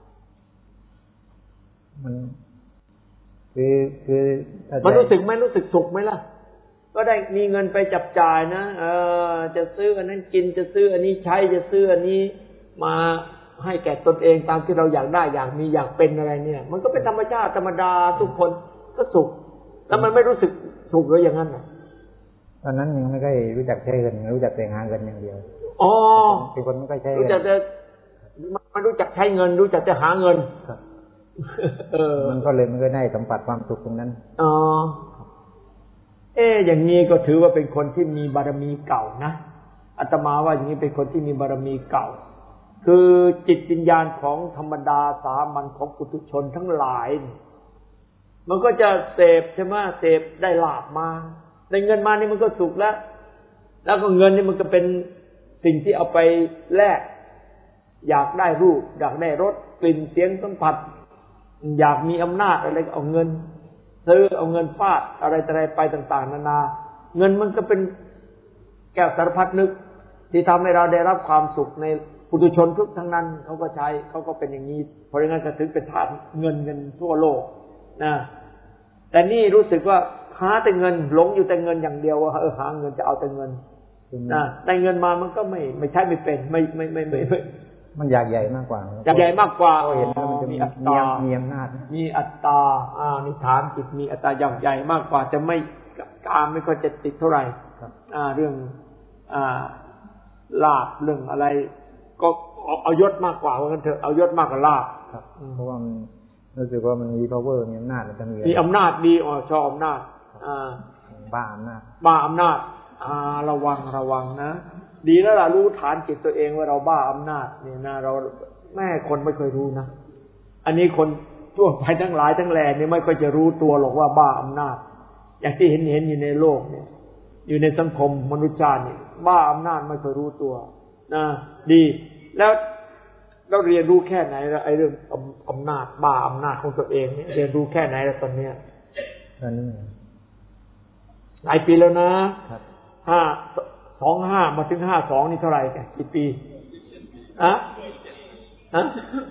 มันคือคือมันรู้สึกไหมรู้สึกสุขไหมล่ะก็ได้มีเงินไปจับจ่ายนะเออจะซื้ออันนั้นกินจะซื้ออันนี้ใช้จะซื้ออันนี้มาให้แก่ตนเองตามที่เราอยากได้อยากมีอยากเป็นอะไรเนี่ยมันก็เป็นธรรมชาติธรรมดาทุกคนก็สุขแล้วมันไม่รู้สึกสุขหรืออย่างนั้นนะตอนนั้นยังไม่ได้รู้จักใช้เงินรู้จักแต่หาเงินอย่างเดียวอ๋อเป็นคนไม่ค่อยใช้รู้จักแต่มันรู้จักใช้เงินรู้จักแต่หาเงินเออมันก็เลยไม่ได้สัมผัสความสุขตรงนั้นอ๋อเอ๊ะอย่างนี้ก็ถือว่าเป็นคนที่มีบารมีเก่านะอาตมาว่าอย่างนี้เป็นคนที่มีบารมีเก่าคือจิตวิญญาณของธรรมดาสามัญของปุถุชนทั้งหลายมันก็จะเสพใช่ไหมเสพได้ลาภมาได้เงินมานี่มันก็สุขแล้วแล้วก็เงินนี่มันก็เป็นสิ่งที่เอาไปแลกอยากได้รูปอยากได้รสกลิ่นเสียงสัมผัสอยากมีอำนาจอะไรเอาเงินซื้อเอาเงินฟาดอะไรอะไรไปต่างๆนานาเงินมันก็เป็นแก้วสารพัดนึกที่ทำให้เราได้รับความสุขในปุถุชนทุกทั้งนั้นเขาก็ใช้เขาก็เป็นอย่างนี้เพราะงั้นจะถึงเป็นทาสเงินกันทั่วโลกนะแต่นี่รู้สึกว่าหาแต่เงินหลงอยู่แต่เงินอย่างเดียวว่าเออหาเงินจะเอาแต่เงินนะได้เงินมามันก็ไม่ไม่ใช่ไม่เป็นไม่ไม่ไม่ไม่มันอยากใหญ่มากกว่าอยากใหญ่มากกว่าเห็นแล้วมันจะมีอัตตามีอำนาจมีอัตตาอ่านิฐานจิตมีอัตตาอยากใหญ่มากกว่าจะไม่กามไม่ค่อยจะติดเท่าไหร่อ่าเรื่องอ่าลาภเรื่องอะไรก็เอายศมากกว่าว่างั้นเถอะเอายศมากกว่าลาภครับเพราะว่ามันรู้สึกว่ามันมี power มีอำนาจมันจะมีมีอำนาจดีอ๋อชอบอำนาจอ่าบ้าอำนาจบ้าอำนาจอ่าระวังระวังนะดีแล้วล่ะรู้ฐานจิตตัวเองว่าเราบ้าอำนาจนี่นะเราแม่คนไม่เคยรู้นะอันนี้คนทั่วไปทั้งหลายทั้งแหล่นี่ไม่ค่อยจะรู้ตัวหรอกว่าบ้าอำนาจอย่างที่เห็นเห็นอยู่ในโลกเนี่ยอยู่ในสังคมมนุษย์ชาตินี่บ้าอำนาจไม่เคยรู้ตัวนะดีแล้วเราเรียนรู้แค่ไหนแล้วไอ้เรื่องอำนาจบ้าอำนาจของตัวเองเนี่ยเรียนรู้แค่ไหนแล้วตอนเนี้ยตอนนี้หลายปีแล้วนะห้าสองห้ามาถึงห้าสองนี่เท่าไหร่กันกี่ปีอะอะ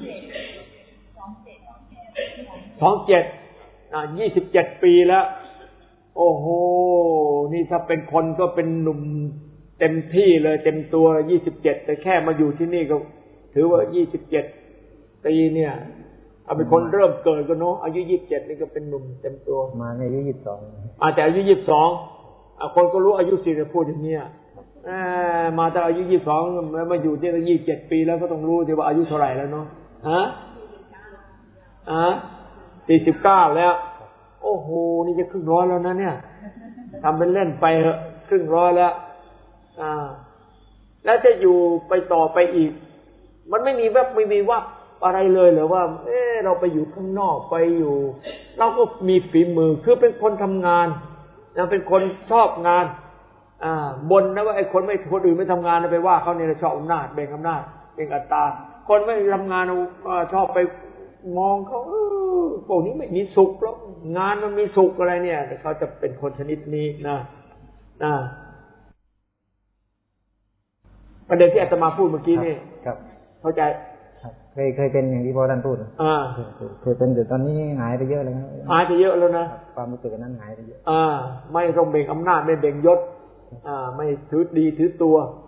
สองเจ็ดอ่ายี่สิบเจ็ดปีแล้วโอ้โหนี่ถ้าเป็นคนก็เป็นหนุ่มเต็มที่เลยเต็มตัวยี่สิบเจ็ดแต่แค่มาอยู่ที่นี่ก็ถือว่ายี่สิบเจ็ดปีเนี่ยเอาเป็นคนเริ่มเกิดก็เนาะอายุยี่สิบเจ็ดนี่ก็เป็นหนุ่มเต็มตัวมาในอายุยี่สิบสองอาแต่อายุยี่สิบสองคนก็รู้อายุสี่จะพูดอย่างนี้มาแต่อายุยี่สิบสองแล้วมาอยู่ที่ยี่สิบเจ็ดปีแล้วก็ต้องรู้ที่ว่าอายุเท่าไหร่แล้วเนาะฮะอ่ะสี่สิบเก้าแล้วโอ้โหนี่จะครึ่งร้อยแล้วนะเนี่ยทำเป็นเล่นไปเหอะครึ่งร้อยแล้วอ่าแล้วจะอยู่ไปต่อไปอีกมันไม่มีแวบไม่มีวับอะไรเลยเหรอว่าเออเราไปอยู่ข้างนอกไปอยู่เราก็มีฝีมือคือเป็นคนทำงานนะเป็นคนชอบงานอ่าบ่นนะว่าไอ้คนไม่คนอื่นไม่ทำงานไปว่าเขาเนี่ยชอบอำนาจแบ่งอำนาจแบ่งอัตตาคนไม่ทำงานชอบไปมองเขาพวกนี้ไม่มีสุขหรอกงานมันมีสุขอะไรเนี่ยเขาจะเป็นคนชนิดนี้นะนะประเด็นที่อาตมาพูดเมื่อกี้นี่เข้าใจเคยเคยเป็นอย่างที่พ่อท่านพูดอ่าเคยเป็นแต่ตอนนี้หายไปเยอะเลยหายไปเยอะแล้วนะความรู้สึกนั้นหายไปเยอะอ่าไม่ต้องเบ่งอำนาจไม่เบ่งยศอ่าไม่ถือดีถือตัว